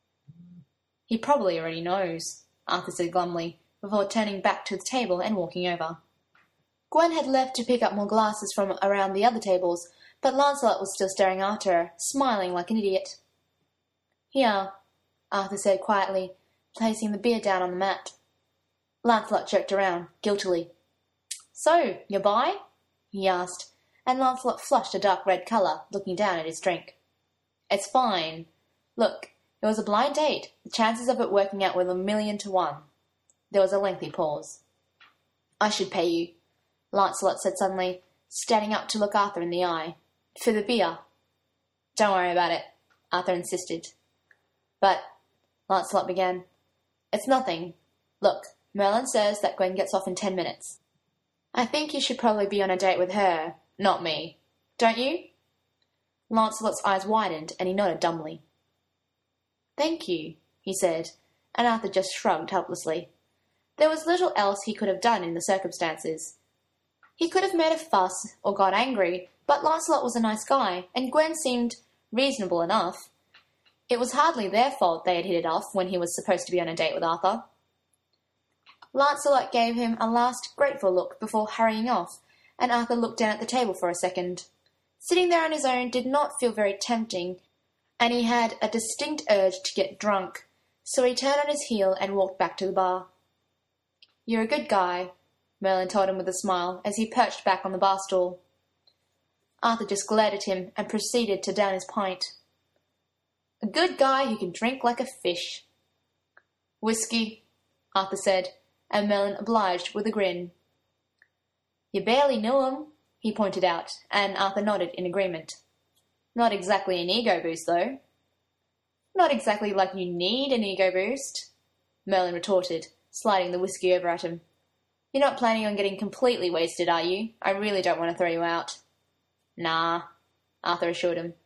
"He probably already knows," Arthur said glumly, before turning back to the table and walking over. Gwen had left to pick up more glasses from around the other tables, but Lancelot was still staring after her, smiling like an idiot. "Here," Arthur said quietly, placing the beer down on the mat. Lancelot jerked around, guiltily. "So, you buy?" he asked, and Lancelot flushed a dark red colour, looking down at his drink. "It's fine. Look, it was a blind date. The chances of it working out were 1,000,000 to 1. There was a lengthy pause. "I should pay you," Lancelot said suddenly, standing up to look Arthur in the eye. "For the beer." "Don't worry about it," Arthur insisted. "But," Lancelot began. "It's nothing. Look, Merlin says that Gwen gets off in 10 minutes. I think you should probably be on a date with her, not me. Don't you?" Lancelot's eyes widened, and he nodded dumbly. "Thank you," he said, and Arthur just shrugged helplessly. There was little else he could have done in the circumstances. He could have made a fuss or got angry, but Lancelot was a nice guy, and Gwen seemed reasonable enough. It was hardly their fault they had hit it off when he was supposed to be on a date with Arthur. Lancelot gave him a last grateful look before hurrying off, and Arthur looked down at the table for a second. Sitting there on his own did not feel very tempting, and he had a distinct urge to get drunk, so he turned on his heel and walked back to the bar. "You're a good guy," Merlin told him with a smile as he perched back on the bar stool. Arthur just glared at him and proceeded to down his pint. "A good guy who can drink like a fish." "Whiskey," Arthur said, and Merlin obliged with a grin. "You barely knew him," he pointed out, and Arthur nodded in agreement. "Not exactly an ego boost, though." Not exactly like you need an ego boost, Merlin retorted, sliding the whiskey over at him. You're not planning on getting completely wasted, are you? I really don't want to throw you out. Nah, Arthur assured him.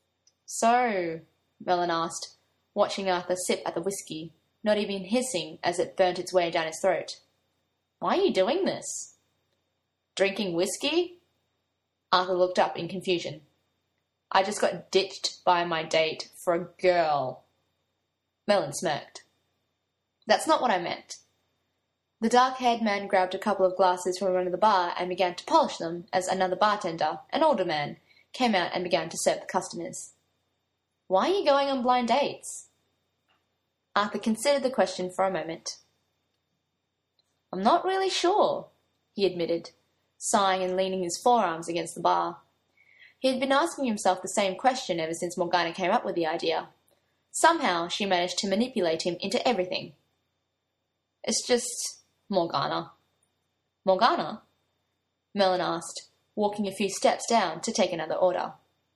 So, Merlin asked, watching Arthur sip at the whiskey, not even hissing as it burnt its way down his throat. Why are you doing this? Drinking whiskey? Arthur looked up in confusion. I just got ditched by my date for a girl. Merlin smirked. That's not what I meant. The dark-haired man grabbed a couple of glasses from under the bar and began to polish them as another bartender, an older man, came out and began to serve the customers. Why are you going on blind dates? Arthur considered the question for a moment. I'm not really sure, he admitted, sighing and leaning his forearms against the bar. He had been asking himself the same question ever since Morgana came up with the idea. Somehow she managed to manipulate him into everything. It's just Morgana. Morgana? Merlin asked, walking a few steps down to take another order.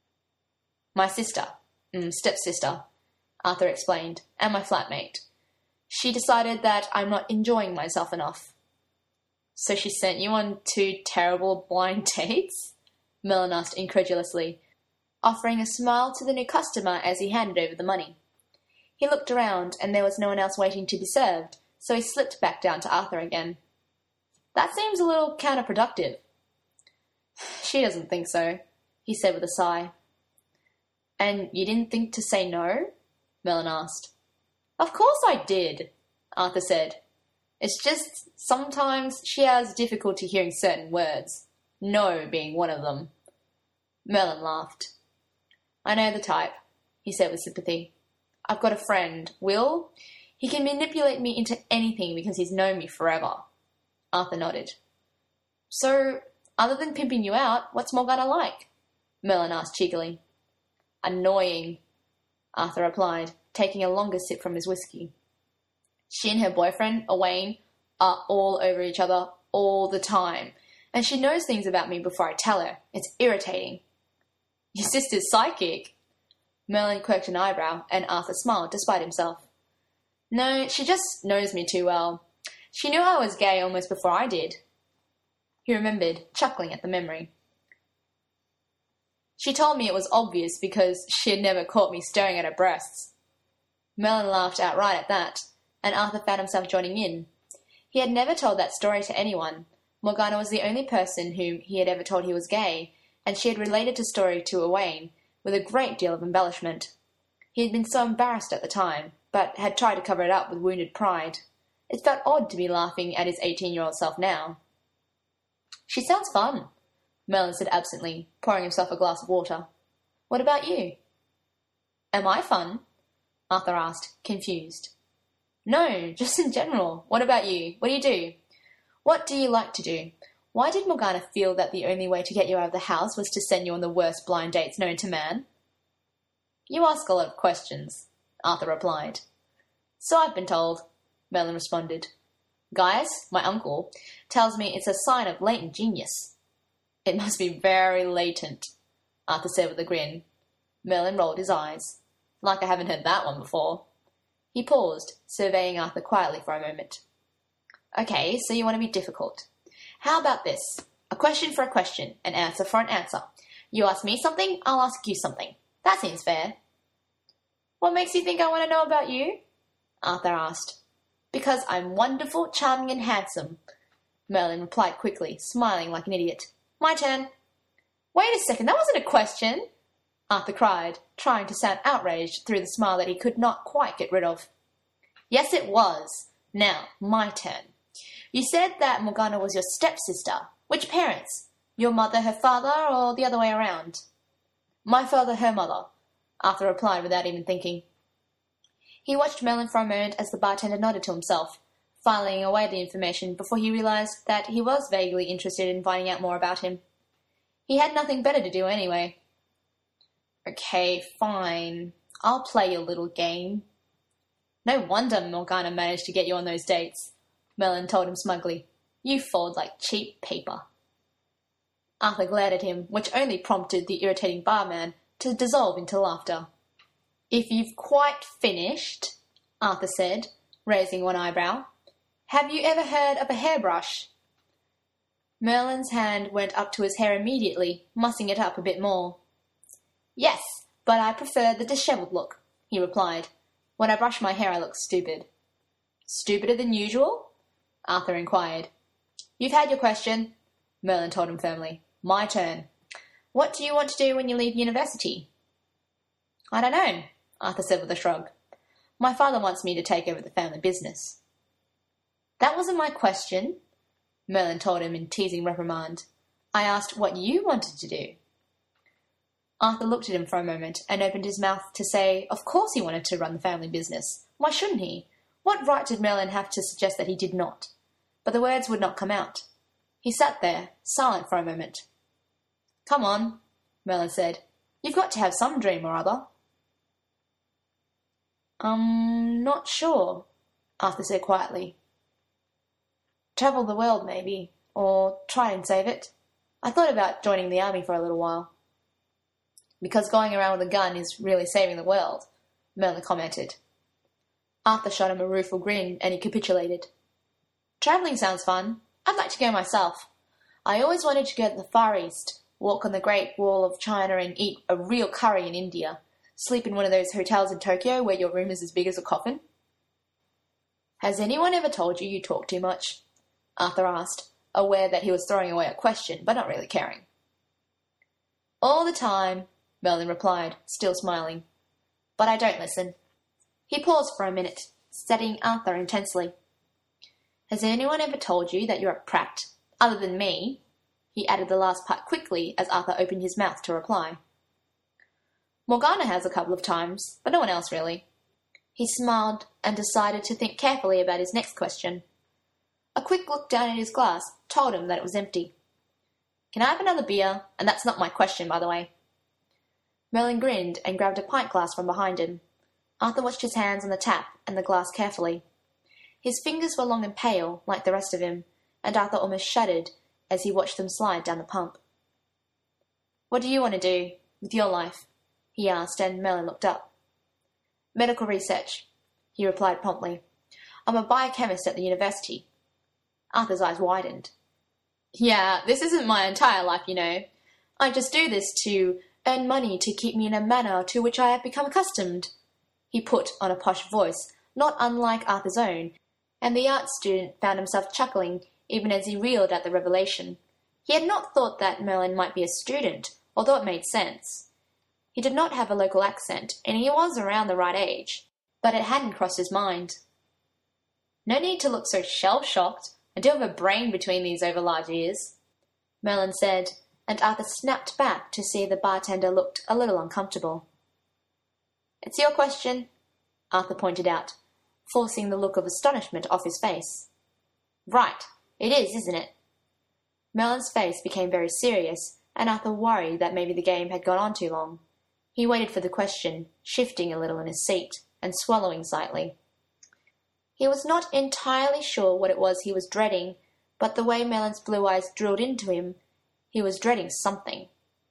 My sister, stepsister, Arthur explained, and my flatmate. She decided that I'm not enjoying myself enough. So she sent you on 2 terrible blind dates? Merlin asked incredulously, offering a smile to the new customer as he handed over the money. He looked around, and there was no one else waiting to be served, so he slipped back down to Arthur again. That seems a little counterproductive. She doesn't think so, he said with a sigh. And you didn't think to say no? Merlin asked. Of course I did, Arthur said. It's just sometimes she has difficulty hearing certain words, no being one of them. Merlin laughed. I know the type, he said with sympathy. I've got a friend, Will. He can manipulate me into anything because he's known me forever. Arthur nodded. So, other than pimping you out, what's Morgana like? Merlin asked cheekily. Annoying, Arthur replied, taking a longer sip from his whiskey. She and her boyfriend, Owain, are all over each other all the time, and she knows things about me before I tell her. It's irritating. Your sister's psychic? Merlin quirked an eyebrow, and Arthur smiled despite himself. No, she just knows me too well. She knew I was gay almost before I did. He remembered, chuckling at the memory. She told me it was obvious because she had never caught me staring at her breasts. Merlin laughed outright at that, and Arthur found himself joining in. He had never told that story to anyone. Morgana was the only person whom he had ever told he was gay, and she had related the story to Owain with a great deal of embellishment. He had been so embarrassed at the time, but had tried to cover it up with wounded pride. It felt odd to be laughing at his 18-year-old self now. She sounds fun, Merlin said absently, pouring himself a glass of water. What about you? Am I fun? Arthur asked, confused. No, just in general. What about you? What do you do? What do you like to do? Why did Morgana feel that the only way to get you out of the house was to send you on the worst blind dates known to man? You ask a lot of questions, Arthur replied. So I've been told, Merlin responded. Gaius, my uncle, tells me it's a sign of latent genius. It must be very latent, Arthur said with a grin. Merlin rolled his eyes. Like I haven't heard that one before. He paused, surveying Arthur quietly for a moment. Okay, so you want to be difficult. How about this? A question for a question, an answer for an answer. You ask me something, I'll ask you something. That seems fair. What makes you think I want to know about you? Arthur asked. Because I'm wonderful, charming, and handsome, Merlin replied quickly, smiling like an idiot. My turn. Wait a second, that wasn't a question, Arthur cried, trying to sound outraged through the smile that he could not quite get rid of. Yes, it was. Now, my turn. You said that Morgana was your stepsister. Which parents? Your mother, her father, or the other way around? My father, her mother, Arthur replied without even thinking. He watched Merlin for a moment as the bartender nodded to himself, filing away the information before he realized that he was vaguely interested in finding out more about him. He had nothing better to do anyway. Okay, fine. I'll play your little game. No wonder Morgana managed to get you on those dates, Merlin told him smugly. You fold like cheap paper. Arthur glared at him, which only prompted the irritating barman to dissolve into laughter. If you've quite finished, Arthur said, raising one eyebrow, have you ever heard of a hairbrush? Merlin's hand went up to his hair immediately, mussing it up a bit more. Yes, but I prefer the dishevelled look, he replied. When I brush my hair I look stupid. Stupider than usual? Arthur inquired. You've had your question, Merlin told him firmly. My turn. What do you want to do when you leave university? I don't know, Arthur said with a shrug. My father wants me to take over the family business. That wasn't my question, Merlin told him in teasing reprimand. I asked what you wanted to do. Arthur looked at him for a moment and opened his mouth to say of course he wanted to run the family business. Why shouldn't he? What right did Merlin have to suggest that he did not? But the words would not come out. He sat there, silent for a moment. Come on, Merlin said. You've got to have some dream or other. Not sure, Arthur said quietly. Travel the world, maybe, or try and save it. I thought about joining the army for a little while. Because going around with a gun is really saving the world, Merlin commented. Arthur shot him a rueful grin, and he capitulated. Travelling sounds fun. I'd like to go myself. I always wanted to go to the Far East, walk on the Great Wall of China and eat a real curry in India, sleep in one of those hotels in Tokyo where your room is as big as a coffin. Has anyone ever told you you talk too much? Arthur asked, aware that he was throwing away a question, but not really caring. All the time, Merlin replied, still smiling. But I don't listen. He paused for a minute, studying Arthur intensely. Has anyone ever told you that you're a prat? Other than me? He added the last part quickly as Arthur opened his mouth to reply. Morgana has a couple of times, but no one else really. He smiled and decided to think carefully about his next question. A quick look down at his glass told him that it was empty. Can I have another beer? And that's not my question, by the way. Merlin grinned and grabbed a pint glass from behind him. Arthur watched his hands on the tap and the glass carefully. His fingers were long and pale, like the rest of him, and Arthur almost shuddered as he watched them slide down the pump. What do you want to do with your life? He asked, and Merlin looked up. Medical research, he replied promptly. I'm a biochemist at the university. Arthur's eyes widened. Yeah, this isn't my entire life, you know. I just do this to earn money to keep me in a manner to which I have become accustomed, he put on a posh voice, not unlike Arthur's own, and the art student found himself chuckling even as he reeled at the revelation. He had not thought that Merlin might be a student, although it made sense. He did not have a local accent, and he was around the right age, but it hadn't crossed his mind. No need to look so shell-shocked. I do have a brain between these over-large ears, Merlin said, and Arthur snapped back to see the bartender looked a little uncomfortable. It's your question, Arthur pointed out, forcing the look of astonishment off his face. Right, it is, isn't it? Merlin's face became very serious, and Arthur worried that maybe the game had gone on too long. He waited for the question, shifting a little in his seat, and swallowing slightly. He was not entirely sure what it was he was dreading, but the way Merlin's blue eyes drilled into him, he was dreading something.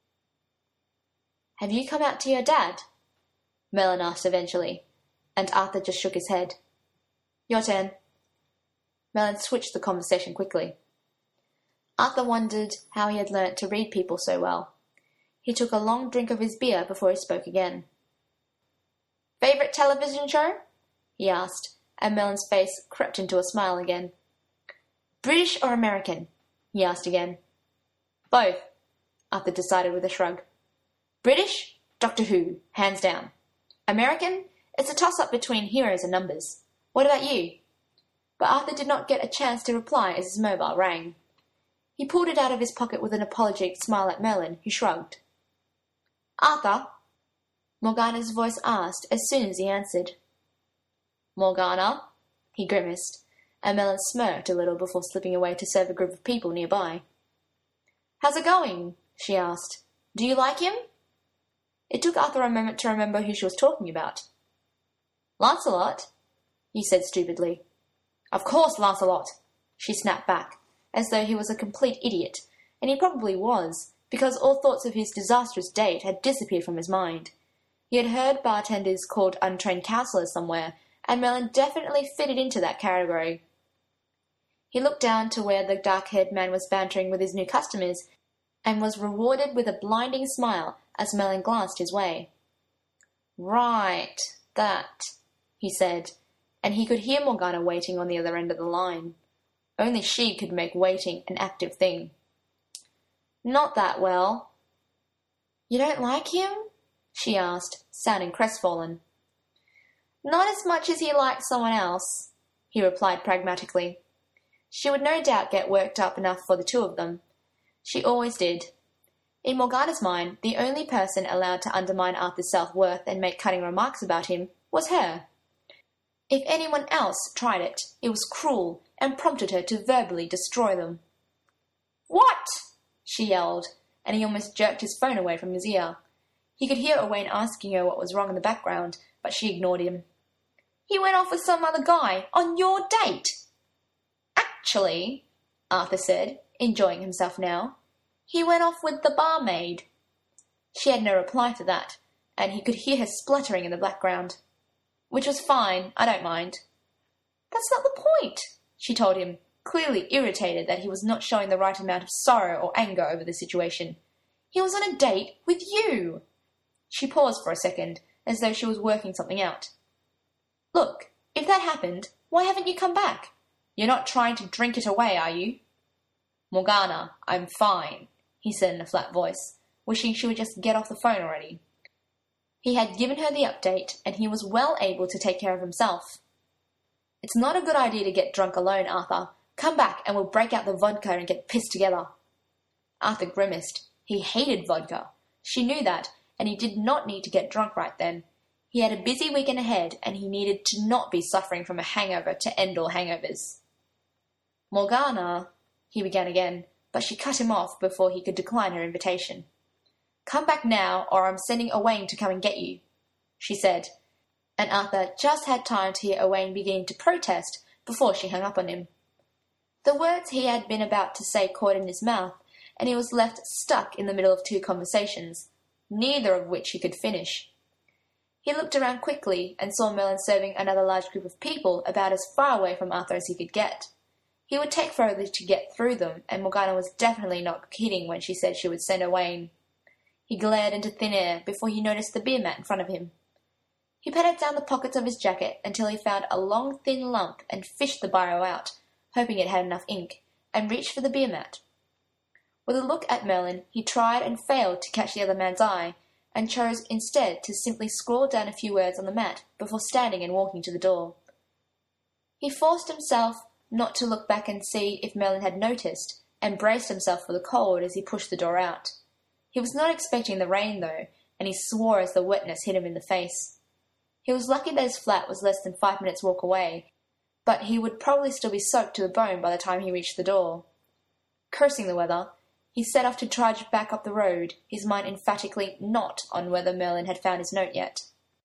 Have you come out to your dad? Merlin asked eventually, and Arthur just shook his head. Your turn. Merlin switched the conversation quickly. Arthur wondered how he had learnt to read people so well. He took a long drink of his beer before he spoke again. Favourite television show? He asked, and Merlin's face crept into a smile again. British or American? He asked again. Both, Arthur decided with a shrug. British? Doctor Who, hands down. American? It's a toss-up between heroes and numbers. What about you? But Arthur did not get a chance to reply as his mobile rang. He pulled it out of his pocket with an apologetic smile at Merlin, who shrugged. Arthur? Morgana's voice asked as soon as he answered. Morgana? He grimaced, and Merlin smirked a little before slipping away to serve a group of people nearby. How's it going? She asked. Do you like him? It took Arthur a moment to remember who she was talking about. Lancelot? He said stupidly. Of course, Lancelot, she snapped back, as though he was a complete idiot, and he probably was, because all thoughts of his disastrous date had disappeared from his mind. He had heard bartenders called untrained counsellors somewhere, and Merlin definitely fitted into that category. He looked down to where the dark-haired man was bantering with his new customers, and was rewarded with a blinding smile as Merlin glanced his way. "Right, that," he said, and he could hear Morgana waiting on the other end of the line. Only she could make waiting an active thing. "Not that well." "You don't like him?" she asked, sounding crestfallen. "Not as much as he liked someone else," he replied pragmatically. She would no doubt get worked up enough for the two of them. She always did. In Morgana's mind, the only person allowed to undermine Arthur's self-worth and make cutting remarks about him was her. If anyone else tried it, it was cruel and prompted her to verbally destroy them. "What?" she yelled, and he almost jerked his phone away from his ear. He could hear Owain asking her what was wrong in the background, but she ignored him. "He went off with some other guy on your date." "Actually," Arthur said, enjoying himself now, "he went off with the barmaid." She had no reply to that, and he could hear her spluttering in the background. "Which was fine, I don't mind." "That's not the point," she told him, clearly irritated that he was not showing the right amount of sorrow or anger over the situation. "He was on a date with you." She paused for a second, as though she was working something out. "Look, if that happened, why haven't you come back? You're not trying to drink it away, are you?" "Morgana, I'm fine," he said in a flat voice, wishing she would just get off the phone already. He had given her the update, and he was well able to take care of himself. "It's not a good idea to get drunk alone, Arthur. Come back and we'll break out the vodka and get pissed together." Arthur grimaced. He hated vodka. She knew that, and he did not need to get drunk right then. He had a busy weekend ahead, and he needed to not be suffering from a hangover to end all hangovers. "Morgana," he began again, but she cut him off before he could decline her invitation. "Come back now, or I'm sending Owain to come and get you," she said, and Arthur just had time to hear Owain beginning to protest before she hung up on him. The words he had been about to say caught in his mouth, and he was left stuck in the middle of two conversations, neither of which he could finish. He looked around quickly and saw Merlin serving another large group of people about as far away from Arthur as he could get. He would take forever to get through them, and Morgana was definitely not kidding when she said she would send Owain. He glared into thin air before he noticed the beer mat in front of him. He patted down the pockets of his jacket until he found a long thin lump and fished the biro out, hoping it had enough ink, and reached for the beer mat. With a look at Merlin, he tried and failed to catch the other man's eye, and chose instead to simply scrawl down a few words on the mat before standing and walking to the door. He forced himself not to look back and see if Merlin had noticed, and braced himself for the cold as he pushed the door out. He was not expecting the rain, though, and he swore as the wetness hit him in the face. He was lucky that his flat was less than 5 minutes' walk away, but he would probably still be soaked to the bone by the time he reached the door. Cursing the weather, he set off to trudge back up the road, his mind emphatically not on whether Merlin had found his note yet.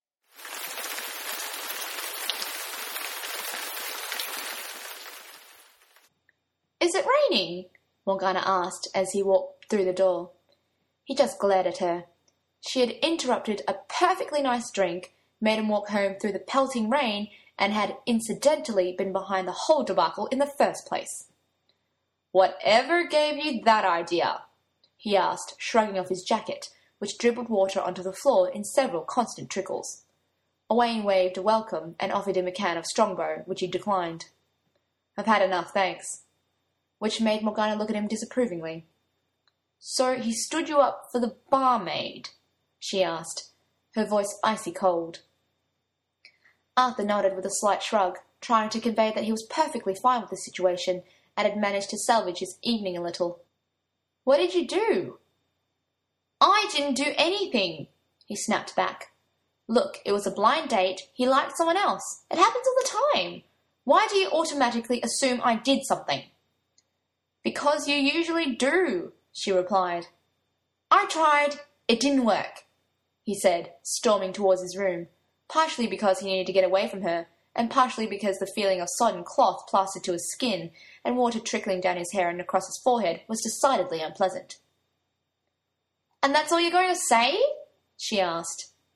"Is it raining?" Morgana asked as he walked through the door. He just glared at her. She had interrupted a perfectly nice drink, made him walk home through the pelting rain, and had incidentally been behind the whole debacle in the first place. "Whatever gave you that idea?" he asked, shrugging off his jacket, which dribbled water onto the floor in several constant trickles. Owain waved a welcome and offered him a can of Strongbow, which he declined. "I've had enough, thanks," which made Morgana look at him disapprovingly. "So he stood you up for the barmaid?" she asked, her voice icy cold. Arthur nodded with a slight shrug, trying to convey that he was perfectly fine with the situation and had managed to salvage his evening a little. "What did you do?" "I didn't do anything," he snapped back. "Look, it was a blind date. He liked someone else. It happens all the time. Why do you automatically assume I did something?" "Because you usually do," she replied. "I tried. It didn't work," he said, storming towards his room, partially because he needed to get away from her, and partially because the feeling of sodden cloth plastered to his skin and water trickling down his hair and across his forehead was decidedly unpleasant. "And that's all you're going to say?" she asked.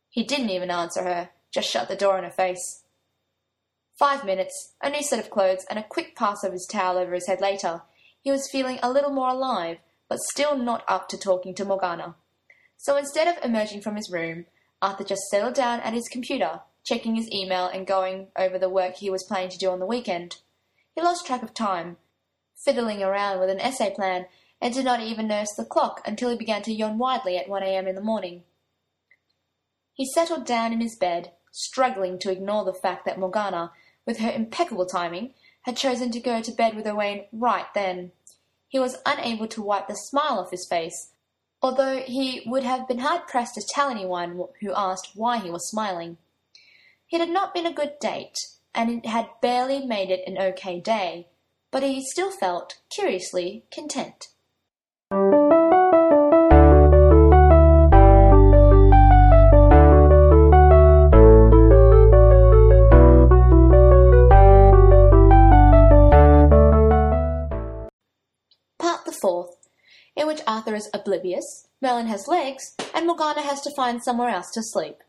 He didn't even answer her, just shut the door in her face. 5 minutes, a new set of clothes, and a quick pass of his towel over his head later, he was feeling a little more alive, but still not up to talking to Morgana. So instead of emerging from his room, Arthur just settled down at his computer, checking his email and going over the work he was planning to do on the weekend. He lost track of time, fiddling around with an essay plan, and did not even notice the clock until he began to yawn widely at 1 a.m. in the morning. He settled down in his bed, struggling to ignore the fact that Morgana, with her impeccable timing, had chosen to go to bed with Owain right then. He was unable to wipe the smile off his face, although he would have been hard-pressed to tell anyone who asked why he was smiling. It had not been a good date, and it had barely made it an okay day, but he still felt, curiously, content. Part the fourth, in which Arthur is oblivious, Merlin has legs, and Morgana has to find somewhere else to sleep.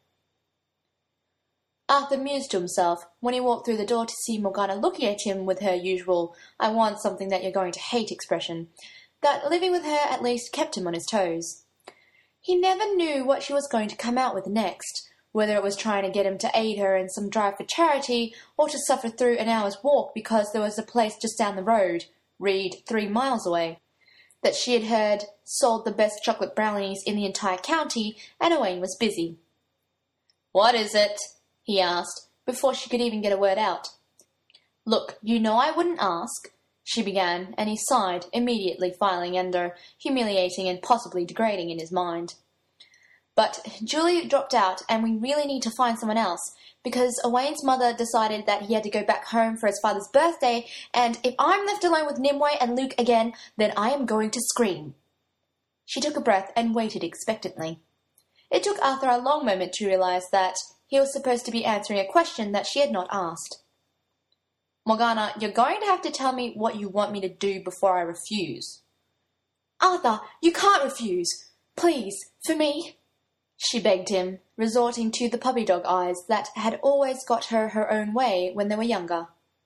Arthur mused to himself when he walked through the door to see Morgana looking at him with her usual "I want something that you're going to hate" expression, that living with her at least kept him on his toes. He never knew what she was going to come out with next, whether it was trying to get him to aid her in some drive for charity, or to suffer through an hour's walk because there was a place just down the road, Reed 3 miles away, that she had heard sold the best chocolate brownies in the entire county, and Owain was busy. "What is it?" he asked, before she could even get a word out. "Look, you know I wouldn't ask," she began, and he sighed, immediately filing under humiliating and possibly degrading in his mind. "But Julie dropped out, and we really need to find someone else, because Owain's mother decided that he had to go back home for his father's birthday, and if I'm left alone with Nimue and Luke again, then I am going to scream." She took a breath and waited expectantly. It took Arthur a long moment to realize that he was supposed to be answering a question that she had not asked. "Morgana, you're going to have to tell me what you want me to do before I refuse." "Arthur, you can't refuse. Please, for me," she begged him, resorting to the puppy dog eyes that had always got her own way when they were younger.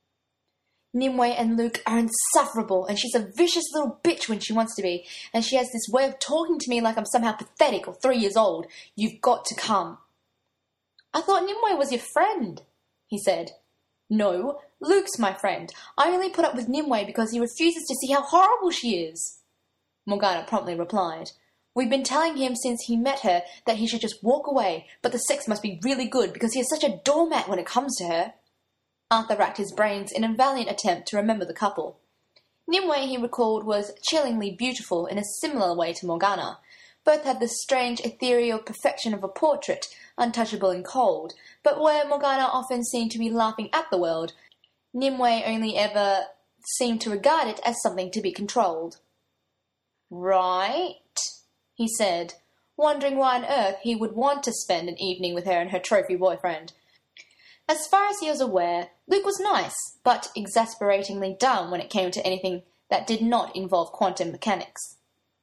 "Nimue and Luke are insufferable, and she's a vicious little bitch when she wants to be, and she has this way of talking to me like I'm somehow pathetic or 3 years old. You've got to come." "I thought Nimue was your friend," he said. "No, Luke's my friend. I only put up with Nimue because he refuses to see how horrible she is," Morgana promptly replied. "We've been telling him since he met her that he should just walk away, but the sex must be really good because he is such a doormat when it comes to her." Arthur racked his brains in a valiant attempt to remember the couple. Nimue, he recalled, was chillingly beautiful in a similar way to Morgana. Both had the strange ethereal perfection of a portrait, untouchable and cold, but where Morgana often seemed to be laughing at the world, Nimue only ever seemed to regard it as something to be controlled. "Right," he said, wondering why on earth he would want to spend an evening with her and her trophy boyfriend. As far as he was aware, Luke was nice, but exasperatingly dumb when it came to anything that did not involve quantum mechanics.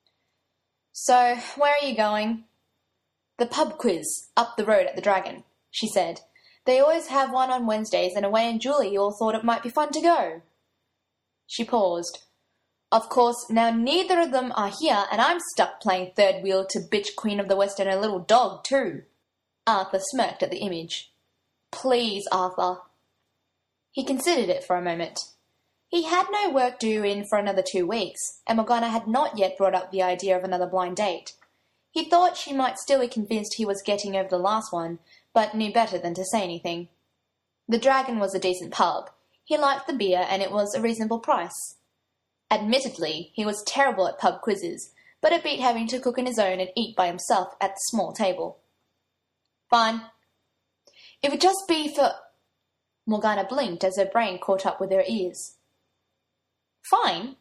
"So, where are you going?" "The pub quiz, up the road at the Dragon," she said. "They always have one on Wednesdays, and Owain and Julie all thought it might be fun to go." She paused. "Of course, now neither of them are here, and I'm stuck playing third wheel to bitch Queen of the West and her little dog, too." Arthur smirked at the image. "Please, Arthur." He considered it for a moment. He had no work due in for another 2 weeks, and Morgana had not yet brought up the idea of another blind date. He thought she might still be convinced he was getting over the last one, but knew better than to say anything. The Dragon was a decent pub. He liked the beer, and it was a reasonable price. Admittedly, he was terrible at pub quizzes, but it beat having to cook on his own and eat by himself at the small table. "Fine. It would just be for—" Morgana blinked as her brain caught up with her ears. "Fine?"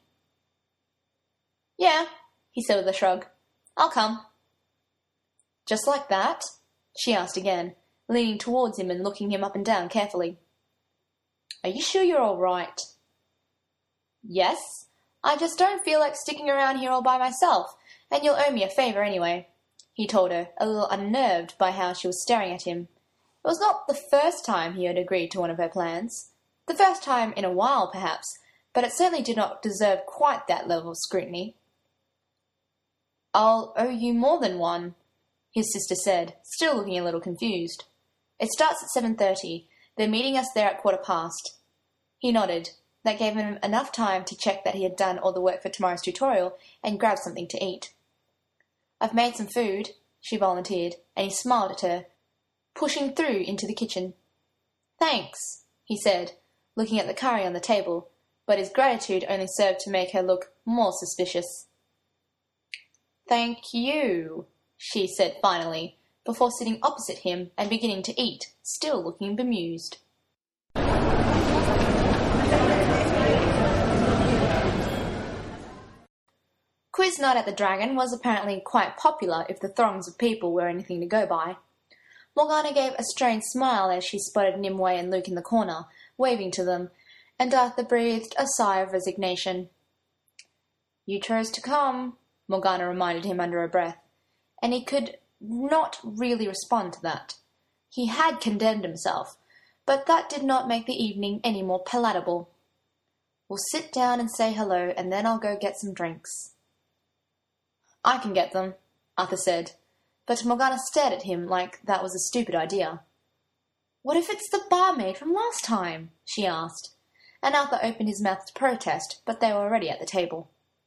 "Yeah," he said with a shrug. "I'll come." "Just like that?" she asked again, leaning towards him and looking him up and down carefully. "Are you sure you're all right?" "Yes. I just don't feel like sticking around here all by myself, and you'll owe me a favor anyway. he told her, a little unnerved by how she was staring at him. It was not the first time he had agreed to one of her plans. The first time in a while, perhaps, but it certainly did not deserve quite that level of scrutiny. "I'll owe you more than one," his sister said, still looking a little confused. "It starts at 7:30. They're meeting us there at 15:15. He nodded. That gave him enough time to check that he had done all the work for tomorrow's tutorial and grab something to eat. "I've made some food," she volunteered, and he smiled at her, pushing through into the kitchen. "Thanks," he said, looking at the curry on the table, but his gratitude only served to make her look more suspicious. "Thank you," she said finally, before sitting opposite him and beginning to eat, still looking bemused. Quiz night at the Dragon was apparently quite popular if the throngs of people were anything to go by. Morgana gave a strange smile as she spotted Nimue and Luke in the corner, waving to them, and Arthur breathed a sigh of resignation. "You chose to come," Morgana reminded him under her breath, and he could not really respond to that. He had condemned himself, but that did not make the evening any more palatable. "We'll sit down and say hello, and then I'll go get some drinks." "I can get them," Arthur said, but Morgana stared at him like that was a stupid idea. "What if it's the barmaid from last time?" she asked, and Arthur opened his mouth to protest, but they were already at the table.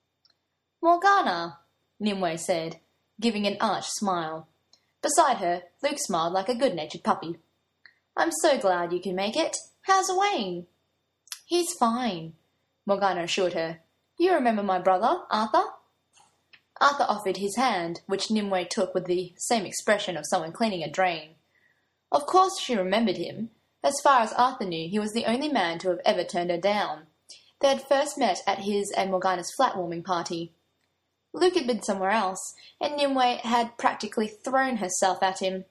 "Morgana," Nimue said, giving an arch smile. Beside her, Luke smiled like a good-natured puppy. "I'm so glad you can make it. How's Owain?" "He's fine," Morgana assured her. "You remember my brother, Arthur?" Arthur offered his hand, which Nimue took with the same expression of someone cleaning a drain. Of course she remembered him. As far as Arthur knew, he was the only man to have ever turned her down. They had first met at his and Morgana's flat-warming party. Luke had been somewhere else, and Nimue had practically thrown herself at him.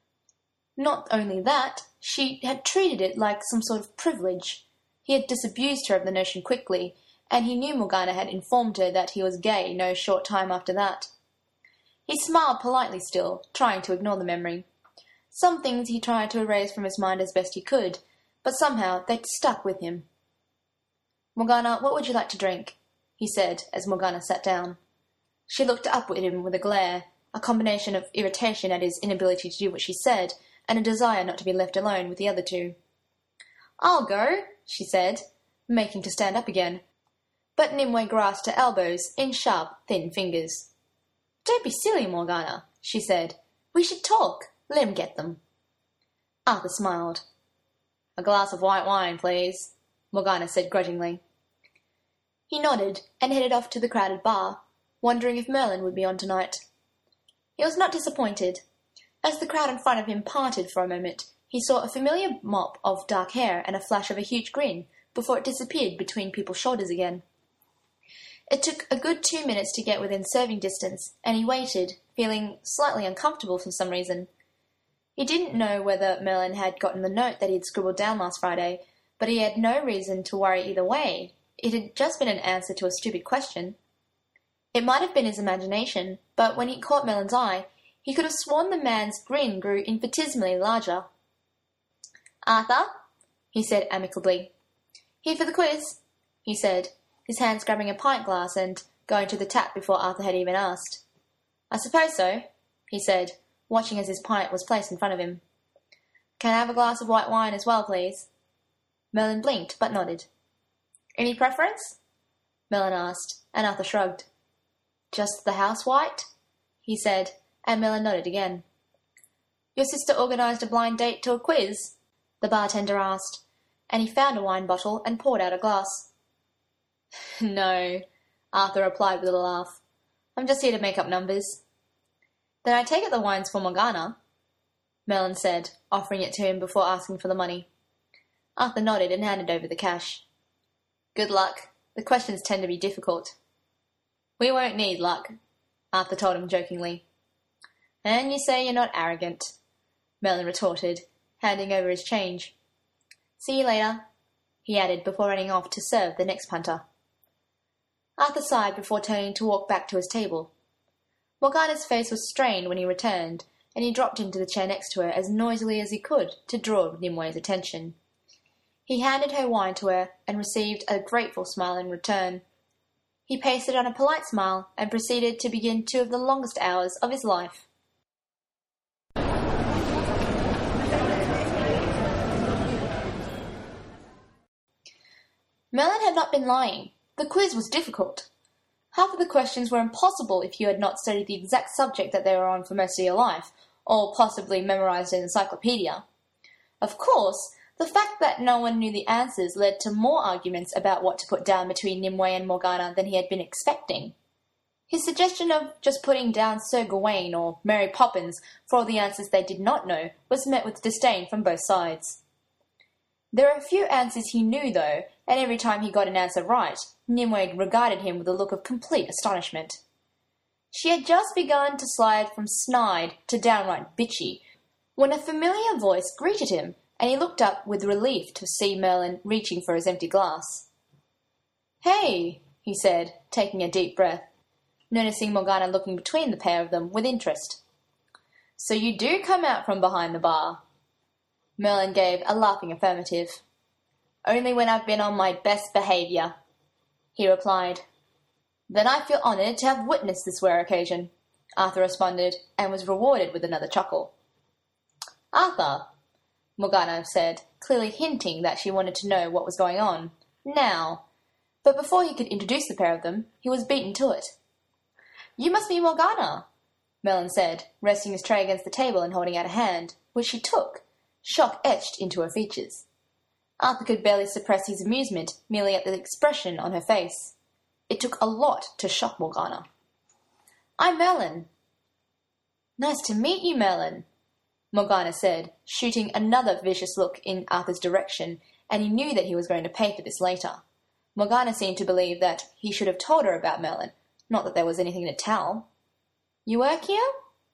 Not only that, she had treated it like some sort of privilege. He had disabused her of the notion quickly, and he knew Morgana had informed her that he was gay no short time after that. He smiled politely still, trying to ignore the memory. Some things he tried to erase from his mind as best he could, but somehow they stuck with him. "Morgana, what would you like to drink?" he said, as Morgana sat down. She looked up at him with a glare, a combination of irritation at his inability to do what she said, and a desire not to be left alone with the other two. "I'll go," she said, making to stand up again. But Nimue grasped her elbows in sharp, thin fingers. "Don't be silly, Morgana," she said. "We should talk. Let him get them." Arthur smiled. "A glass of white wine, please," Morgana said grudgingly. He nodded and headed off to the crowded bar, wondering if Merlin would be on tonight. He was not disappointed. As the crowd in front of him parted for a moment, he saw a familiar mop of dark hair and a flash of a huge grin before it disappeared between people's shoulders again. It took a good 2 minutes to get within serving distance, and he waited, feeling slightly uncomfortable for some reason. He didn't know whether Merlin had gotten the note that he had scribbled down last Friday, but he had no reason to worry either way. It had just been an answer to a stupid question. It might have been his imagination, but when he caught Merlin's eye, he could have sworn the man's grin grew infinitesimally larger. "Arthur," he said amicably. "Here for the quiz," he said, his hands grabbing a pint glass and going to the tap before Arthur had even asked. "I suppose so," he said, watching as his pint was placed in front of him. "Can I have a glass of white wine as well, please?" Merlin blinked, but nodded. "Any preference?" Merlin asked, and Arthur shrugged. "Just the house white?" he said, and Merlin nodded again. "Your sister organised a blind date to a quiz?" the bartender asked, and he found a wine bottle and poured out a glass. "No," Arthur replied with a laugh. "I'm just here to make up numbers." "Then I take it the wine's for Morgana," Merlin said, offering it to him before asking for the money. Arthur nodded and handed over the cash. "Good luck. The questions tend to be difficult." "We won't need luck," Arthur told him jokingly. "And you say you're not arrogant," Merlin retorted, handing over his change. "See you later," he added before running off to serve the next punter. Arthur sighed before turning to walk back to his table. Morgana's face was strained when he returned, and he dropped into the chair next to her as noisily as he could to draw Nimwe's attention. He handed her wine to her and received a grateful smile in return. He pasted on a polite smile and proceeded to begin 2 of the longest hours of his life. Melon had not been lying. The quiz was difficult. Half of the questions were impossible if you had not studied the exact subject that they were on for most of your life, or possibly memorized an encyclopedia. Of course, the fact that no one knew the answers led to more arguments about what to put down between Nimue and Morgana than he had been expecting. His suggestion of just putting down Sir Gawain or Mary Poppins for all the answers they did not know was met with disdain from both sides. There were a few answers he knew, though, and every time he got an answer right, Nimue regarded him with a look of complete astonishment. She had just begun to slide from snide to downright bitchy when a familiar voice greeted him, and he looked up with relief to see Merlin reaching for his empty glass. "Hey," he said, taking a deep breath, noticing Morgana looking between the pair of them with interest. "So you do come out from behind the bar?" Merlin gave a laughing affirmative. "Only when I've been on my best behaviour," he replied. "Then I feel honoured to have witnessed this rare occasion," Arthur responded, and was rewarded with another chuckle. "Arthur," Morgana said, clearly hinting that she wanted to know what was going on. Now. But before he could introduce the pair of them, he was beaten to it. "You must be Morgana," Merlin said, resting his tray against the table and holding out a hand, which she took, shock etched into her features. Arthur could barely suppress his amusement merely at the expression on her face. It took a lot to shock Morgana. "I'm Merlin." "Nice to meet you, Merlin," Morgana said, shooting another vicious look in Arthur's direction, and he knew that he was going to pay for this later. Morgana seemed to believe that he should have told her about Merlin, not that there was anything to tell. "You work here?"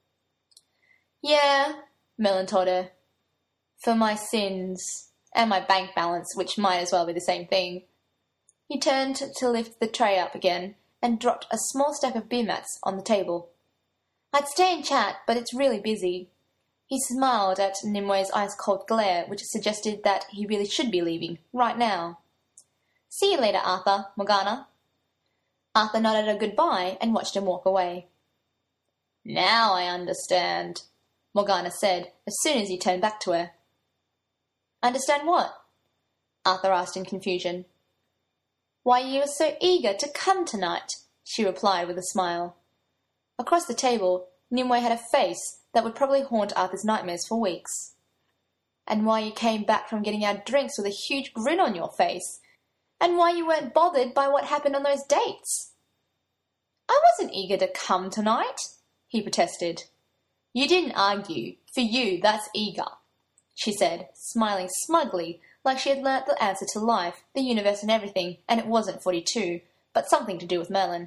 "Yeah," Merlin told her. "For my sins, and my bank balance, which might as well be the same thing." He turned to lift the tray up again and dropped a small stack of beer mats on the table. "I'd stay and chat, but it's really busy." He smiled at Nimue's ice-cold glare, which suggested that he really should be leaving, right now. "See you later, Arthur, Morgana." Arthur nodded a goodbye and watched him walk away. "Now I understand," Morgana said, as soon as he turned back to her. "Understand what?" Arthur asked in confusion. "Why you were so eager to come tonight," she replied with a smile. Across the table, Nimue had a face that would probably haunt Arthur's nightmares for weeks. "And why you came back from getting our drinks with a huge grin on your face, and why you weren't bothered by what happened on those dates." "I wasn't eager to come tonight," he protested. "You didn't argue. For you, that's eager," she said, smiling smugly, like she had learnt the answer to life, the universe and everything, and it wasn't 42, but something to do with Merlin.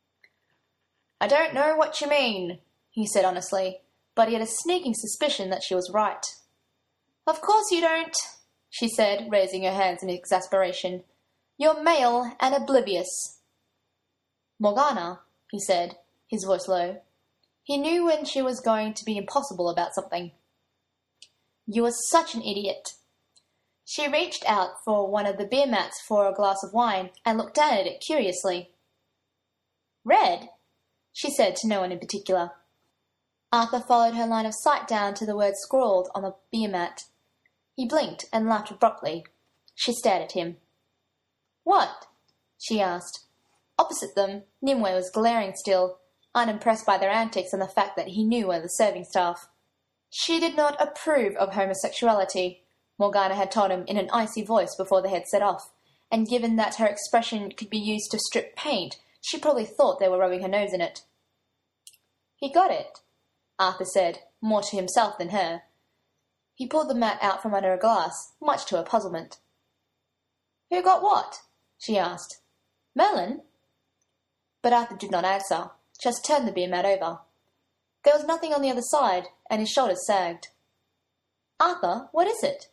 "I don't know what you mean," he said honestly, but he had a sneaking suspicion that she was right. "Of course you don't," she said, raising her hands in exasperation. "You're male and oblivious." "Morgana," he said, his voice low. He knew when she was going to be impossible about something. "You are such an idiot." She reached out for one of the beer mats for a glass of wine and looked down at it curiously. "Red?" she said to no one in particular. Arthur followed her line of sight down to the words scrawled on the beer mat. He blinked and laughed abruptly. She stared at him. "What?" she asked. Opposite them, Nimue was glaring still, unimpressed by their antics and the fact that he knew one of the serving staff. She did not approve of homosexuality, Morgana had told him in an icy voice before they had set off, and given that her expression could be used to strip paint, she probably thought they were rubbing her nose in it. "He got it," Arthur said, more to himself than her. He pulled the mat out from under a glass, much to her puzzlement. "Who got what?" she asked. "Merlin?" But Arthur did not answer, just turned the beer mat over. There was nothing on the other side, and his shoulders sagged. "Arthur, what is it?"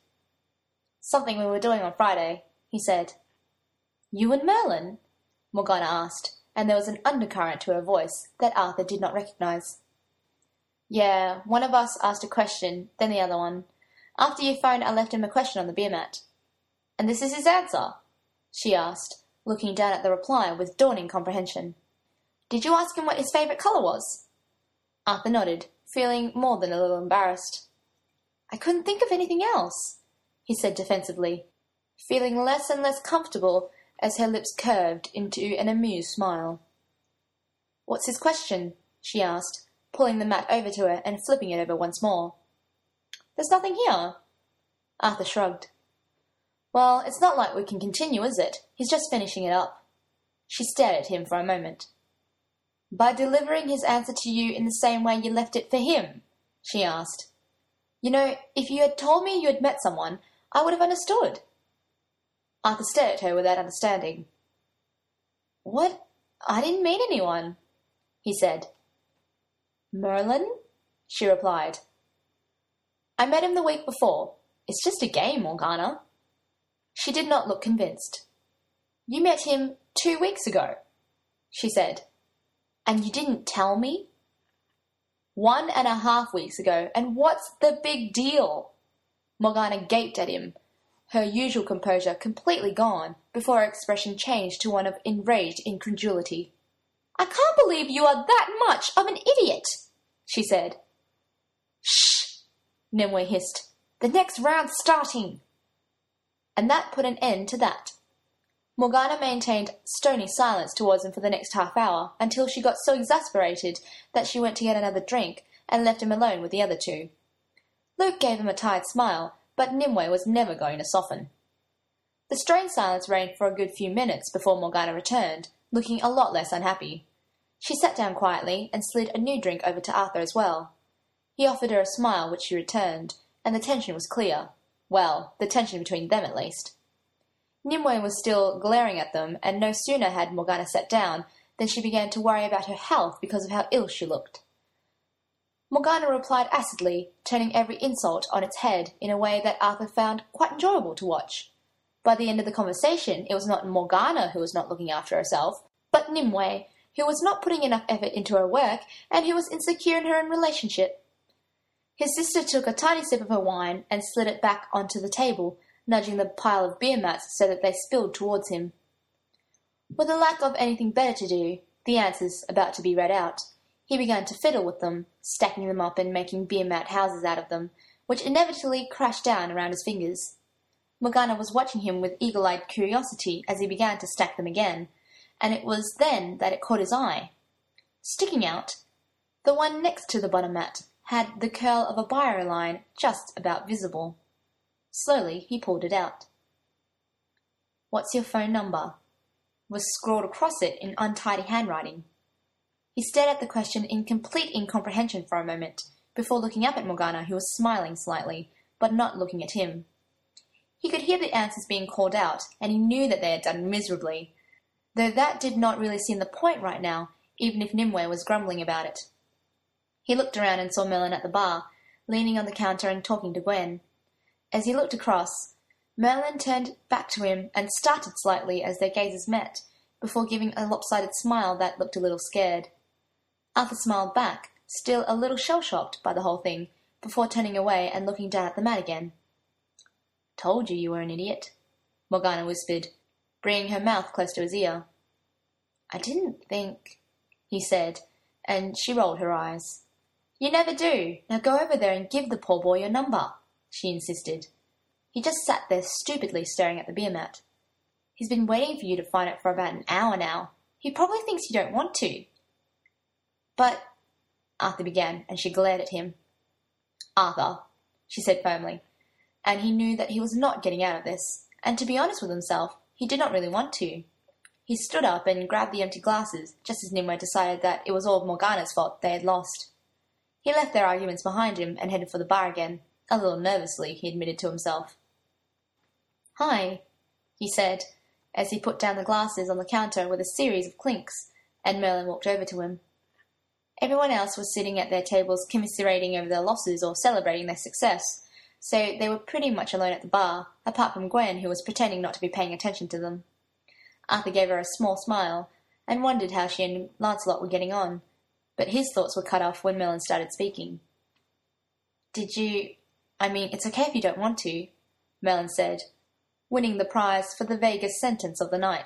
"Something we were doing on Friday," he said. "You and Merlin?" Morgana asked, and there was an undercurrent to her voice that Arthur did not recognise. "Yeah, one of us asked a question, then the other one. After you phoned, I left him a question on the beer mat." "And this is his answer?" she asked, looking down at the reply with dawning comprehension. "Did you ask him what his favourite colour was?" Arthur nodded, feeling more than a little embarrassed. "I couldn't think of anything else," he said defensively, feeling less and less comfortable as her lips curved into an amused smile. "What's his question?" she asked, pulling the mat over to her and flipping it over once more. "There's nothing here." Arthur shrugged. "Well, it's not like we can continue, is it? He's just finishing it up." She stared at him for a moment. "By delivering his answer to you in the same way you left it for him?" she asked. "You know, if you had told me you had met someone, I would have understood." Arthur stared at her without understanding. "What? I didn't meet anyone," he said. "Merlin?" she replied. "I met him the week before. It's just a game, Morgana." She did not look convinced. "You met him 2 weeks ago," she said. "And you didn't tell me?" 1.5 weeks ago, and what's the big deal?" Morgana gaped at him, her usual composure completely gone, before her expression changed to one of enraged incredulity. "I can't believe you are that much of an idiot," she said. "Shh!" Nimue hissed. "The next round's starting." And that put an end to that. Morgana maintained stony silence towards him for the next half hour, until she got so exasperated that she went to get another drink and left him alone with the other two. Luke gave him a tired smile, but Nimue was never going to soften. The strained silence reigned for a good few minutes before Morgana returned, looking a lot less unhappy. She sat down quietly and slid a new drink over to Arthur as well. He offered her a smile, which she returned, and the tension was clear. Well, the tension between them at least. Nimue was still glaring at them, and no sooner had Morgana sat down than she began to worry about her health because of how ill she looked. Morgana replied acidly, turning every insult on its head in a way that Arthur found quite enjoyable to watch. By the end of the conversation, it was not Morgana who was not looking after herself, but Nimue, who was not putting enough effort into her work and who was insecure in her own relationship. His sister took a tiny sip of her wine and slid it back onto the table, nudging the pile of beer mats so that they spilled towards him. With a lack of anything better to do, the answers about to be read out, he began to fiddle with them, stacking them up and making beer mat houses out of them, which inevitably crashed down around his fingers. Morgana was watching him with eagle-eyed curiosity as he began to stack them again, and it was then that it caught his eye. Sticking out, the one next to the bottom mat had the curl of a biro line just about visible. Slowly he pulled it out. "What's your phone number?" was scrawled across it in untidy handwriting. He stared at the question in complete incomprehension for a moment, before looking up at Morgana, who was smiling slightly, but not looking at him. He could hear the answers being called out, and he knew that they had done miserably, though that did not really seem the point right now, even if Nimue was grumbling about it. He looked around and saw Merlin at the bar, leaning on the counter and talking to Gwen. As he looked across, Merlin turned back to him and started slightly as their gazes met, before giving a lopsided smile that looked a little scared. Arthur smiled back, still a little shell-shocked by the whole thing, before turning away and looking down at the mat again. "Told you were an idiot," Morgana whispered, bringing her mouth close to his ear. "I didn't think," he said, and she rolled her eyes. "You never do. Now go over there and give the poor boy your number," she insisted. He just sat there stupidly staring at the beer mat. "He's been waiting for you to find it for about an hour now. He probably thinks you don't want to." "But," Arthur began, and she glared at him. "Arthur," she said firmly, and he knew that he was not getting out of this, and to be honest with himself, he did not really want to. He stood up and grabbed the empty glasses, just as Nimue decided that it was all Morgana's fault they had lost. He left their arguments behind him and headed for the bar again, a little nervously, he admitted to himself. "Hi," he said, as he put down the glasses on the counter with a series of clinks, and Merlin walked over to him. Everyone else was sitting at their tables commiserating over their losses or celebrating their success, so they were pretty much alone at the bar, apart from Gwen, who was pretending not to be paying attention to them. Arthur gave her a small smile, and wondered how she and Lancelot were getting on, but his thoughts were cut off when Merlin started speaking. It's okay if you don't want to, Merlin said, winning the prize for the vaguest sentence of the night.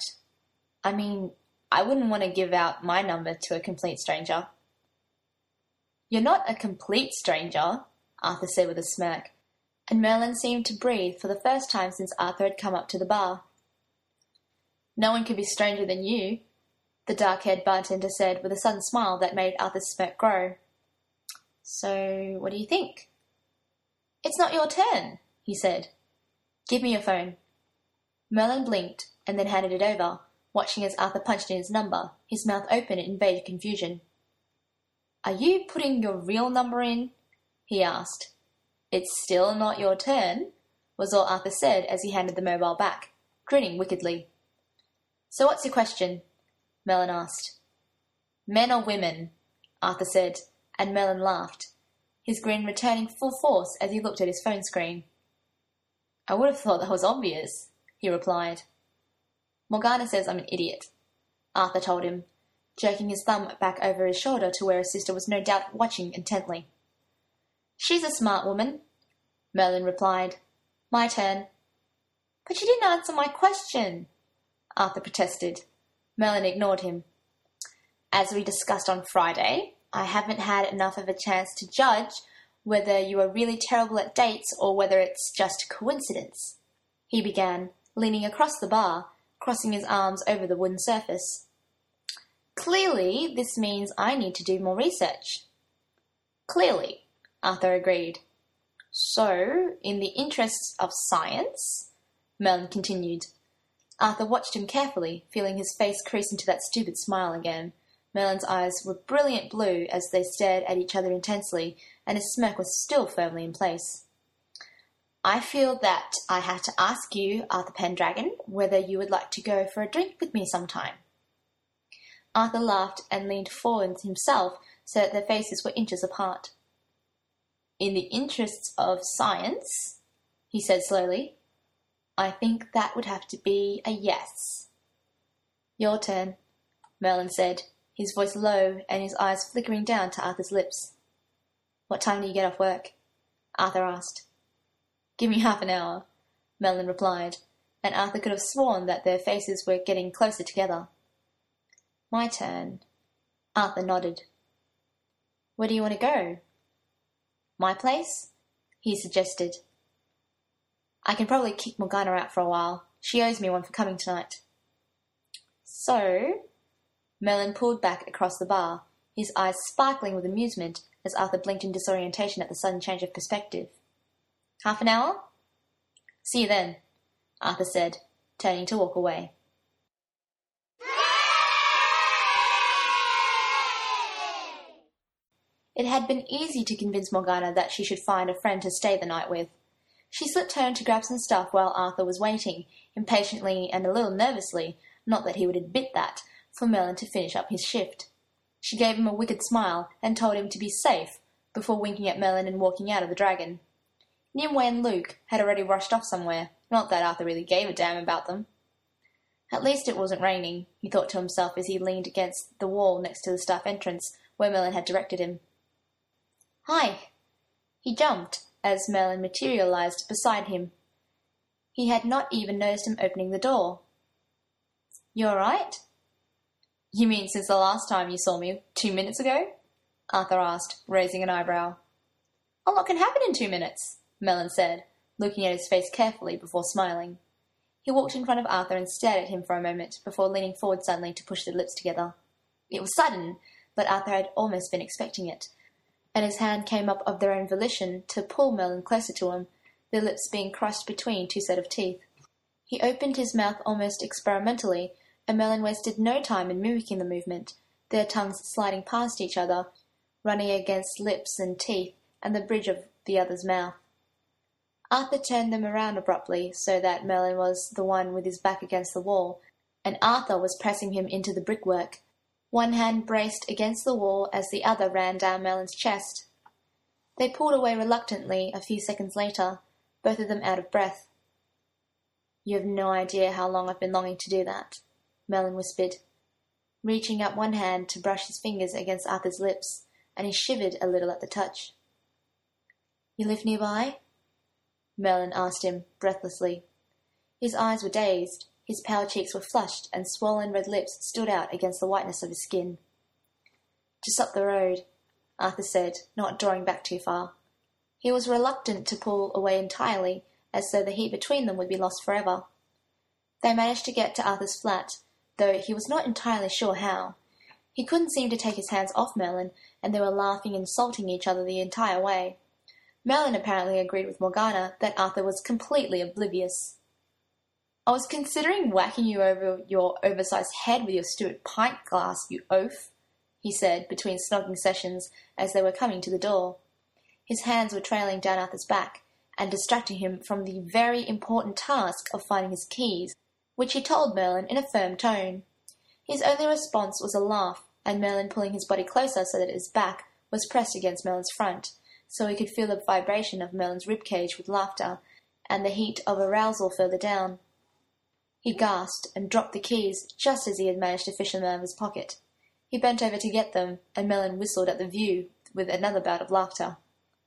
I wouldn't want to give out my number to a complete stranger. You're not a complete stranger, Arthur said with a smirk, and Merlin seemed to breathe for the first time since Arthur had come up to the bar. No one could be stranger than you, the dark-haired bartender said with a sudden smile that made Arthur's smirk grow. So, what do you think? It's not your turn, he said. Give me your phone. Merlin blinked and then handed it over, watching as Arthur punched in his number, his mouth open in vague confusion. Are you putting your real number in? He asked. It's still not your turn, was all Arthur said as he handed the mobile back, grinning wickedly. So what's your question? Merlin asked. Men or women? Arthur said, and Merlin laughed, his grin returning full force as he looked at his phone screen. I would have thought that was obvious, he replied. Morgana says I'm an idiot, Arthur told him, jerking his thumb back over his shoulder to where his sister was no doubt watching intently. She's a smart woman, Merlin replied. My turn. But you didn't answer my question, Arthur protested. Merlin ignored him. As we discussed on Friday, I haven't had enough of a chance to judge whether you are really terrible at dates or whether it's just a coincidence, he began, leaning across the bar, crossing his arms over the wooden surface. Clearly, this means I need to do more research. Clearly, Arthur agreed. So, in the interests of science, Merlin continued. Arthur watched him carefully, feeling his face crease into that stupid smile again. Merlin's eyes were brilliant blue as they stared at each other intensely, and his smirk was still firmly in place. I feel that I have to ask you, Arthur Pendragon, whether you would like to go for a drink with me sometime. Arthur laughed and leaned forward himself so that their faces were inches apart. In the interests of science, he said slowly, I think that would have to be a yes. Your turn, Merlin said, his voice low and his eyes flickering down to Arthur's lips. What time do you get off work? Arthur asked. Give me half an hour, Merlin replied, and Arthur could have sworn that their faces were getting closer together. My turn. Arthur nodded. Where do you want to go? My place? He suggested. I can probably kick Morgana out for a while. She owes me one for coming tonight. So, Merlin pulled back across the bar, his eyes sparkling with amusement as Arthur blinked in disorientation at the sudden change of perspective. Half an hour? See you then, Arthur said, turning to walk away. It had been easy to convince Morgana that she should find a friend to stay the night with. She slipped home to grab some stuff while Arthur was waiting, impatiently and a little nervously, not that he would admit that, for Merlin to finish up his shift. She gave him a wicked smile and told him to be safe, before winking at Merlin and walking out of the Dragon. Nimue and Luke had already rushed off somewhere, not that Arthur really gave a damn about them. At least it wasn't raining, he thought to himself as he leaned against the wall next to the staff entrance, where Merlin had directed him. Hi! He jumped as Merlin materialized beside him. He had not even noticed him opening the door. You all right? You mean since the last time you saw me 2 minutes ago? Arthur asked, raising an eyebrow. A lot can happen in 2 minutes, Merlin said, looking at his face carefully before smiling. He walked in front of Arthur and stared at him for a moment before leaning forward suddenly to push their lips together. It was sudden, but Arthur had almost been expecting it, and his hand came up of their own volition to pull Merlin closer to him, their lips being crushed between two sets of teeth. He opened his mouth almost experimentally, and Merlin wasted no time in mimicking the movement, their tongues sliding past each other, running against lips and teeth and the bridge of the other's mouth. Arthur turned them around abruptly so that Merlin was the one with his back against the wall, and Arthur was pressing him into the brickwork. One hand braced against the wall as the other ran down Merlin's chest. They pulled away reluctantly a few seconds later, both of them out of breath. You have no idea how long I've been longing to do that, Merlin whispered. reaching up one hand to brush his fingers against Arthur's lips, and he shivered a little at the touch. "You live nearby?" Merlin asked him, breathlessly. His eyes were dazed, his pale cheeks were flushed, and swollen red lips stood out against the whiteness of his skin. "Just up the road," Arthur said, not drawing back too far. He was reluctant to pull away entirely, as though the heat between them would be lost forever. They managed to get to Arthur's flat, though he was not entirely sure how. He couldn't seem to take his hands off Merlin, and they were laughing and insulting each other the entire way. Merlin apparently agreed with Morgana that Arthur was completely oblivious. "I was considering whacking you over your oversized head with your stupid pint glass, you oaf," he said between snogging sessions as they were coming to the door. His hands were trailing down Arthur's back and distracting him from the very important task of finding his keys, which he told Merlin in a firm tone. His only response was a laugh, and Merlin pulling his body closer so that his back was pressed against Merlin's front, so he could feel the vibration of Merlin's ribcage with laughter and the heat of arousal further down. He gasped and dropped the keys just as he had managed to fish them out of his pocket. He bent over to get them, and Merlin whistled at the view with another bout of laughter.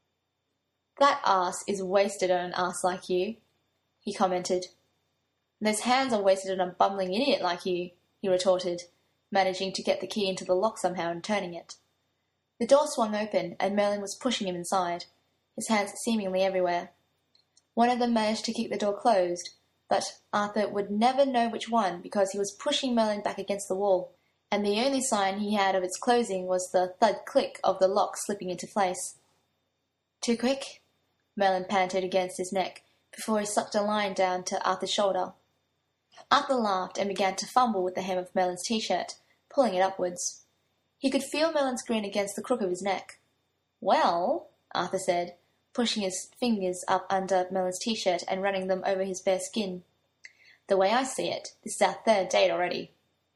"That ass is wasted on an ass like you," he commented. "Those hands are wasted on a bumbling idiot like you," he retorted, managing to get the key into the lock somehow and turning it. The door swung open, and Merlin was pushing him inside, his hands seemingly everywhere. One of them managed to keep the door closed, but Arthur would never know which one because he was pushing Merlin back against the wall, and the only sign he had of its closing was the thud click of the lock slipping into place. "Too quick?" Merlin panted against his neck before he sucked a line down to Arthur's shoulder. Arthur laughed and began to fumble with the hem of Merlin's t-shirt, pulling it upwards. He could feel Merlin's grin against the crook of his neck. "Well," Arthur said, pushing his fingers up under Merlin's t-shirt and running them over his bare skin. "The way I see it, this is our third date already."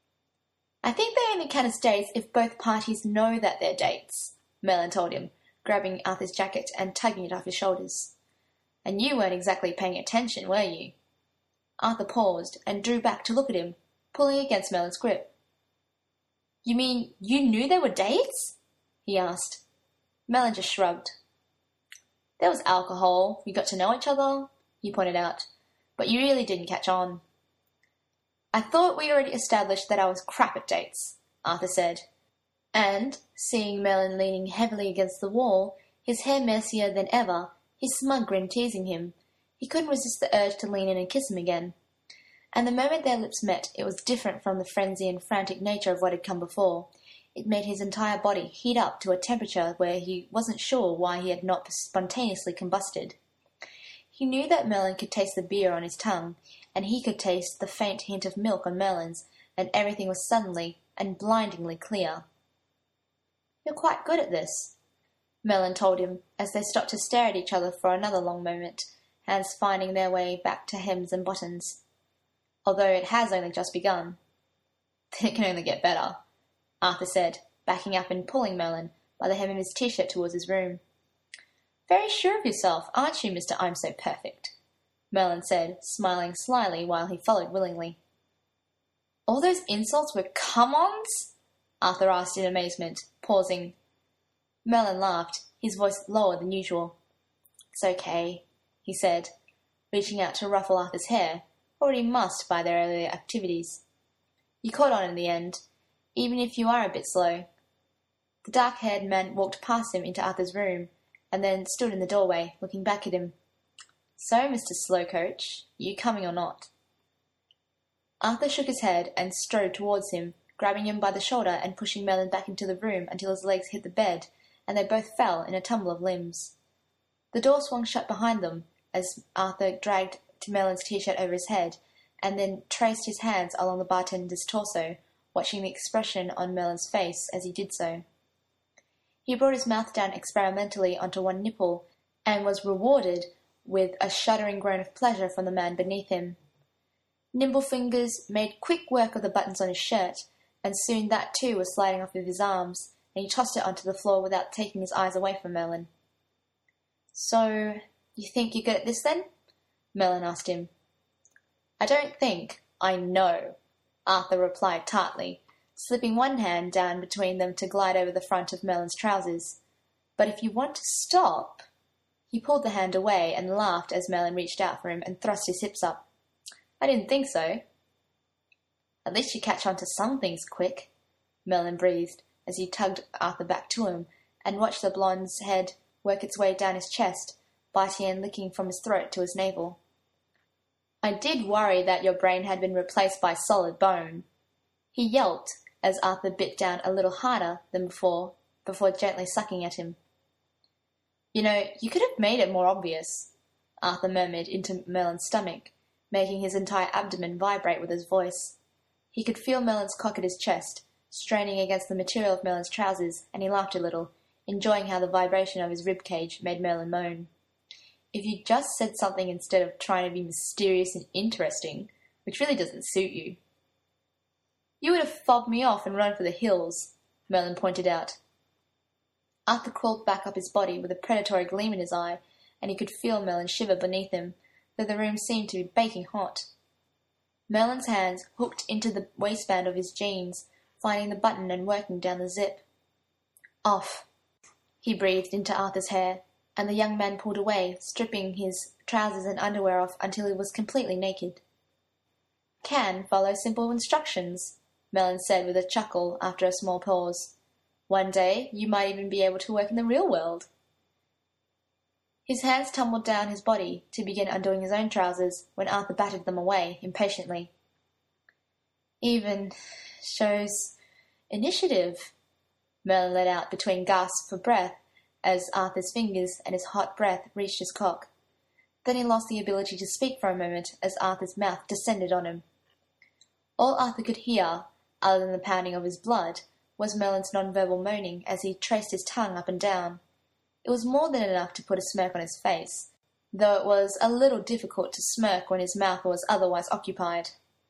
"I think they only count as dates if both parties know that they're dates," Merlin told him, grabbing Arthur's jacket and tugging it off his shoulders. "And you weren't exactly paying attention, were you?" Arthur paused and drew back to look at him, pulling against Merlin's grip. "You mean you knew they were dates?" he asked. Merlin just shrugged. "There was alcohol, we got to know each other," he pointed out, "but you really didn't catch on." "I thought we already established that I was crap at dates," Arthur said, and, seeing Merlin leaning heavily against the wall, his hair messier than ever, his smug grin teasing him, he couldn't resist the urge to lean in and kiss him again. And the moment their lips met, it was different from the frenzy and frantic nature of what had come before. It made his entire body heat up to a temperature where he wasn't sure why he had not spontaneously combusted. He knew that Merlin could taste the beer on his tongue, and he could taste the faint hint of milk on Merlin's, and everything was suddenly and blindingly clear. "You're quite good at this," Merlin told him as they stopped to stare at each other for another long moment, hands finding their way back to hems and buttons. "Although it has only just begun." "Then it can only get better," Arthur said, backing up and pulling Merlin by the hem of his t-shirt towards his room. "Very sure of yourself, aren't you, Mr. I'm So Perfect?" Merlin said, smiling slyly while he followed willingly. "All those insults were come-ons?" Arthur asked in amazement, pausing. Merlin laughed, his voice lower than usual. "It's okay," he said, reaching out to ruffle Arthur's hair, already mussed by their earlier activities. "You caught on in the end, even if you are a bit slow." The dark-haired man walked past him into Arthur's room, and then stood in the doorway, looking back at him. "So, Mr. Slowcoach, you coming or not?" Arthur shook his head and strode towards him, grabbing him by the shoulder and pushing Merlin back into the room until his legs hit the bed, and they both fell in a tumble of limbs. The door swung shut behind them as Arthur dragged Merlin's t-shirt over his head, and then traced his hands along the bartender's torso, watching the expression on Merlin's face as he did so. He brought his mouth down experimentally onto one nipple, and was rewarded with a shuddering groan of pleasure from the man beneath him. Nimble fingers made quick work of the buttons on his shirt, and soon that too was sliding off of his arms, and he tossed it onto the floor without taking his eyes away from Merlin. "So, you think you're good at this then?" Merlin asked him. "I don't think, I know," Arthur replied tartly, slipping one hand down between them to glide over the front of Melon's trousers. "But if you want to stop—" He pulled the hand away and laughed as Melon reached out for him and thrust his hips up. "I didn't think so." "At least you catch on to some things quick," Melon breathed as he tugged Arthur back to him and watched the blonde's head work its way down his chest, biting and licking from his throat to his navel. "I did worry that your brain had been replaced by solid bone," he yelped as Arthur bit down a little harder than before gently sucking at him. "You know, you could have made it more obvious," Arthur murmured into Melon's stomach, making his entire abdomen vibrate with his voice. He could feel Melon's cock at his chest, straining against the material of Melon's trousers, and he laughed a little, enjoying how the vibration of his rib cage made Melon moan. "If you just said something instead of trying to be mysterious and interesting, which really doesn't suit you." "You would have fobbed me off and run for the hills," Melon pointed out. Arthur crawled back up his body with a predatory gleam in his eye, and he could feel Melon shiver beneath him, though the room seemed to be baking hot. Melon's hands hooked into the waistband of his jeans, finding the button and working down the zip. "Off," he breathed into Arthur's hair, and the young man pulled away, stripping his trousers and underwear off until he was completely naked. "Can follow simple instructions," Melon said with a chuckle after a small pause. "One day you might even be able to work in the real world." His hands tumbled down his body to begin undoing his own trousers when Arthur batted them away impatiently. "Even shows initiative," Melon let out between gasps for breath as Arthur's fingers and his hot breath reached his cock. Then he lost the ability to speak for a moment as Arthur's mouth descended on him. All Arthur could hear, other than the pounding of his blood, was Melon's non-verbal moaning as he traced his tongue up and down. It was more than enough to put a smirk on his face, though it was a little difficult to smirk when his mouth was otherwise occupied.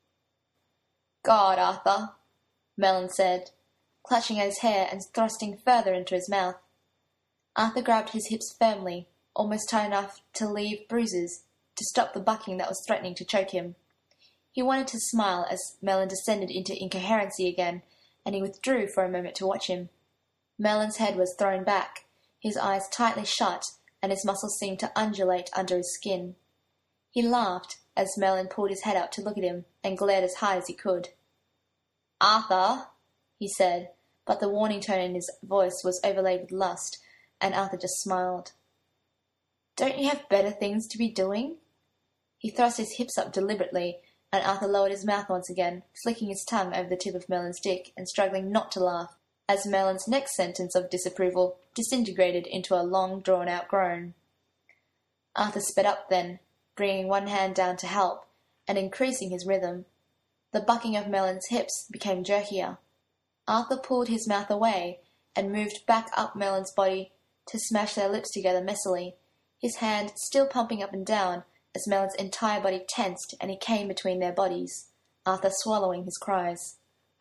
"God, Arthur," Melon said, clutching at his hair and thrusting further into his mouth. Arthur grabbed his hips firmly, almost tight enough to leave bruises, to stop the bucking that was threatening to choke him. He wanted to smile as Melon descended into incoherency again, and he withdrew for a moment to watch him. Melon's head was thrown back, his eyes tightly shut, and his muscles seemed to undulate under his skin. He laughed as Melon pulled his head up to look at him and glared as hard as he could. "Arthur," he said, but the warning tone in his voice was overlaid with lust, and Arthur just smiled. "Don't you have better things to be doing?" He thrust his hips up deliberately, and Arthur lowered his mouth once again, flicking his tongue over the tip of Melon's dick and struggling not to laugh, as Melon's next sentence of disapproval disintegrated into a long, drawn-out groan. Arthur sped up then, bringing one hand down to help, and increasing his rhythm. The bucking of Melon's hips became jerkier. Arthur pulled his mouth away and moved back up Melon's body to smash their lips together messily, his hand still pumping up and down as Melon's entire body tensed and he came between their bodies, Arthur swallowing his cries.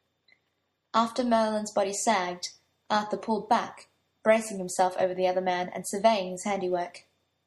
After Melon's body sagged, Arthur pulled back, bracing himself over the other man and surveying his handiwork.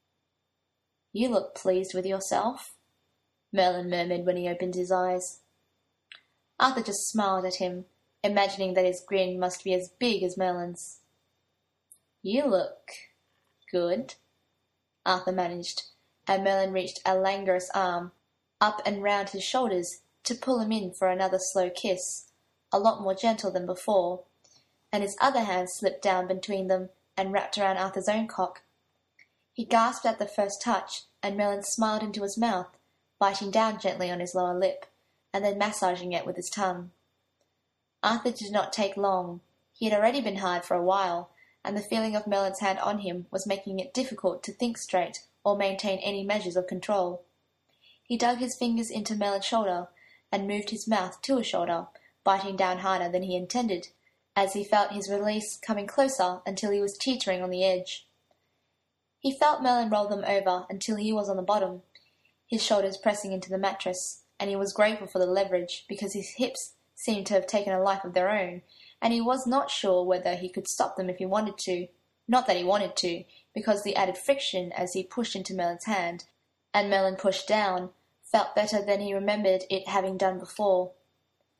"You look pleased with yourself," Melon murmured when he opened his eyes. Arthur just smiled at him, imagining that his grin must be as big as Melon's. "You look good," Arthur managed, and Melon reached a languorous arm up and round his shoulders to pull him in for another slow kiss, a lot more gentle than before, and his other hand slipped down between them and wrapped around Arthur's own cock. He gasped at the first touch, and Melon smiled into his mouth, biting down gently on his lower lip, and then massaging it with his tongue. Arthur did not take long. He had already been hard for a while, and the feeling of Melon's hand on him was making it difficult to think straight or maintain any measures of control. He dug his fingers into Melon's shoulder and moved his mouth to his shoulder, biting down harder than he intended, as he felt his release coming closer until he was teetering on the edge. He felt Melon roll them over until he was on the bottom, his shoulders pressing into the mattress, and he was grateful for the leverage because his hips seemed to have taken a life of their own, and he was not sure whether he could stop them if he wanted to. Not that he wanted to, because the added friction as he pushed into Melon's hand, and Melon pushed down, felt better than he remembered it having done before.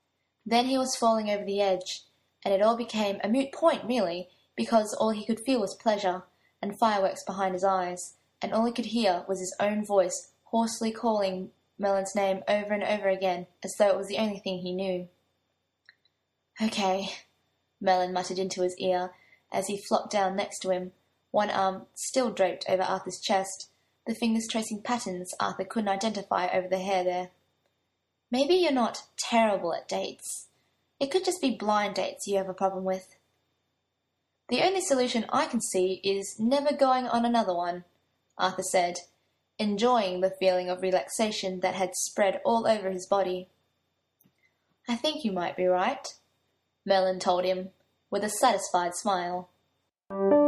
Then he was falling over the edge, and it all became a moot point, really, because all he could feel was pleasure, and fireworks behind his eyes, and all he could hear was his own voice hoarsely calling Melon's name over and over again, as though it was the only thing he knew. "Okay," Melon muttered into his ear, as he flopped down next to him, one arm still draped over Arthur's chest, the fingers tracing patterns Arthur couldn't identify over the hair there. "Maybe you're not terrible at dates. It could just be blind dates you have a problem with." "The only solution I can see is never going on another one," Arthur said, enjoying the feeling of relaxation that had spread all over his body. "I think you might be right," Melon told him, with a satisfied smile.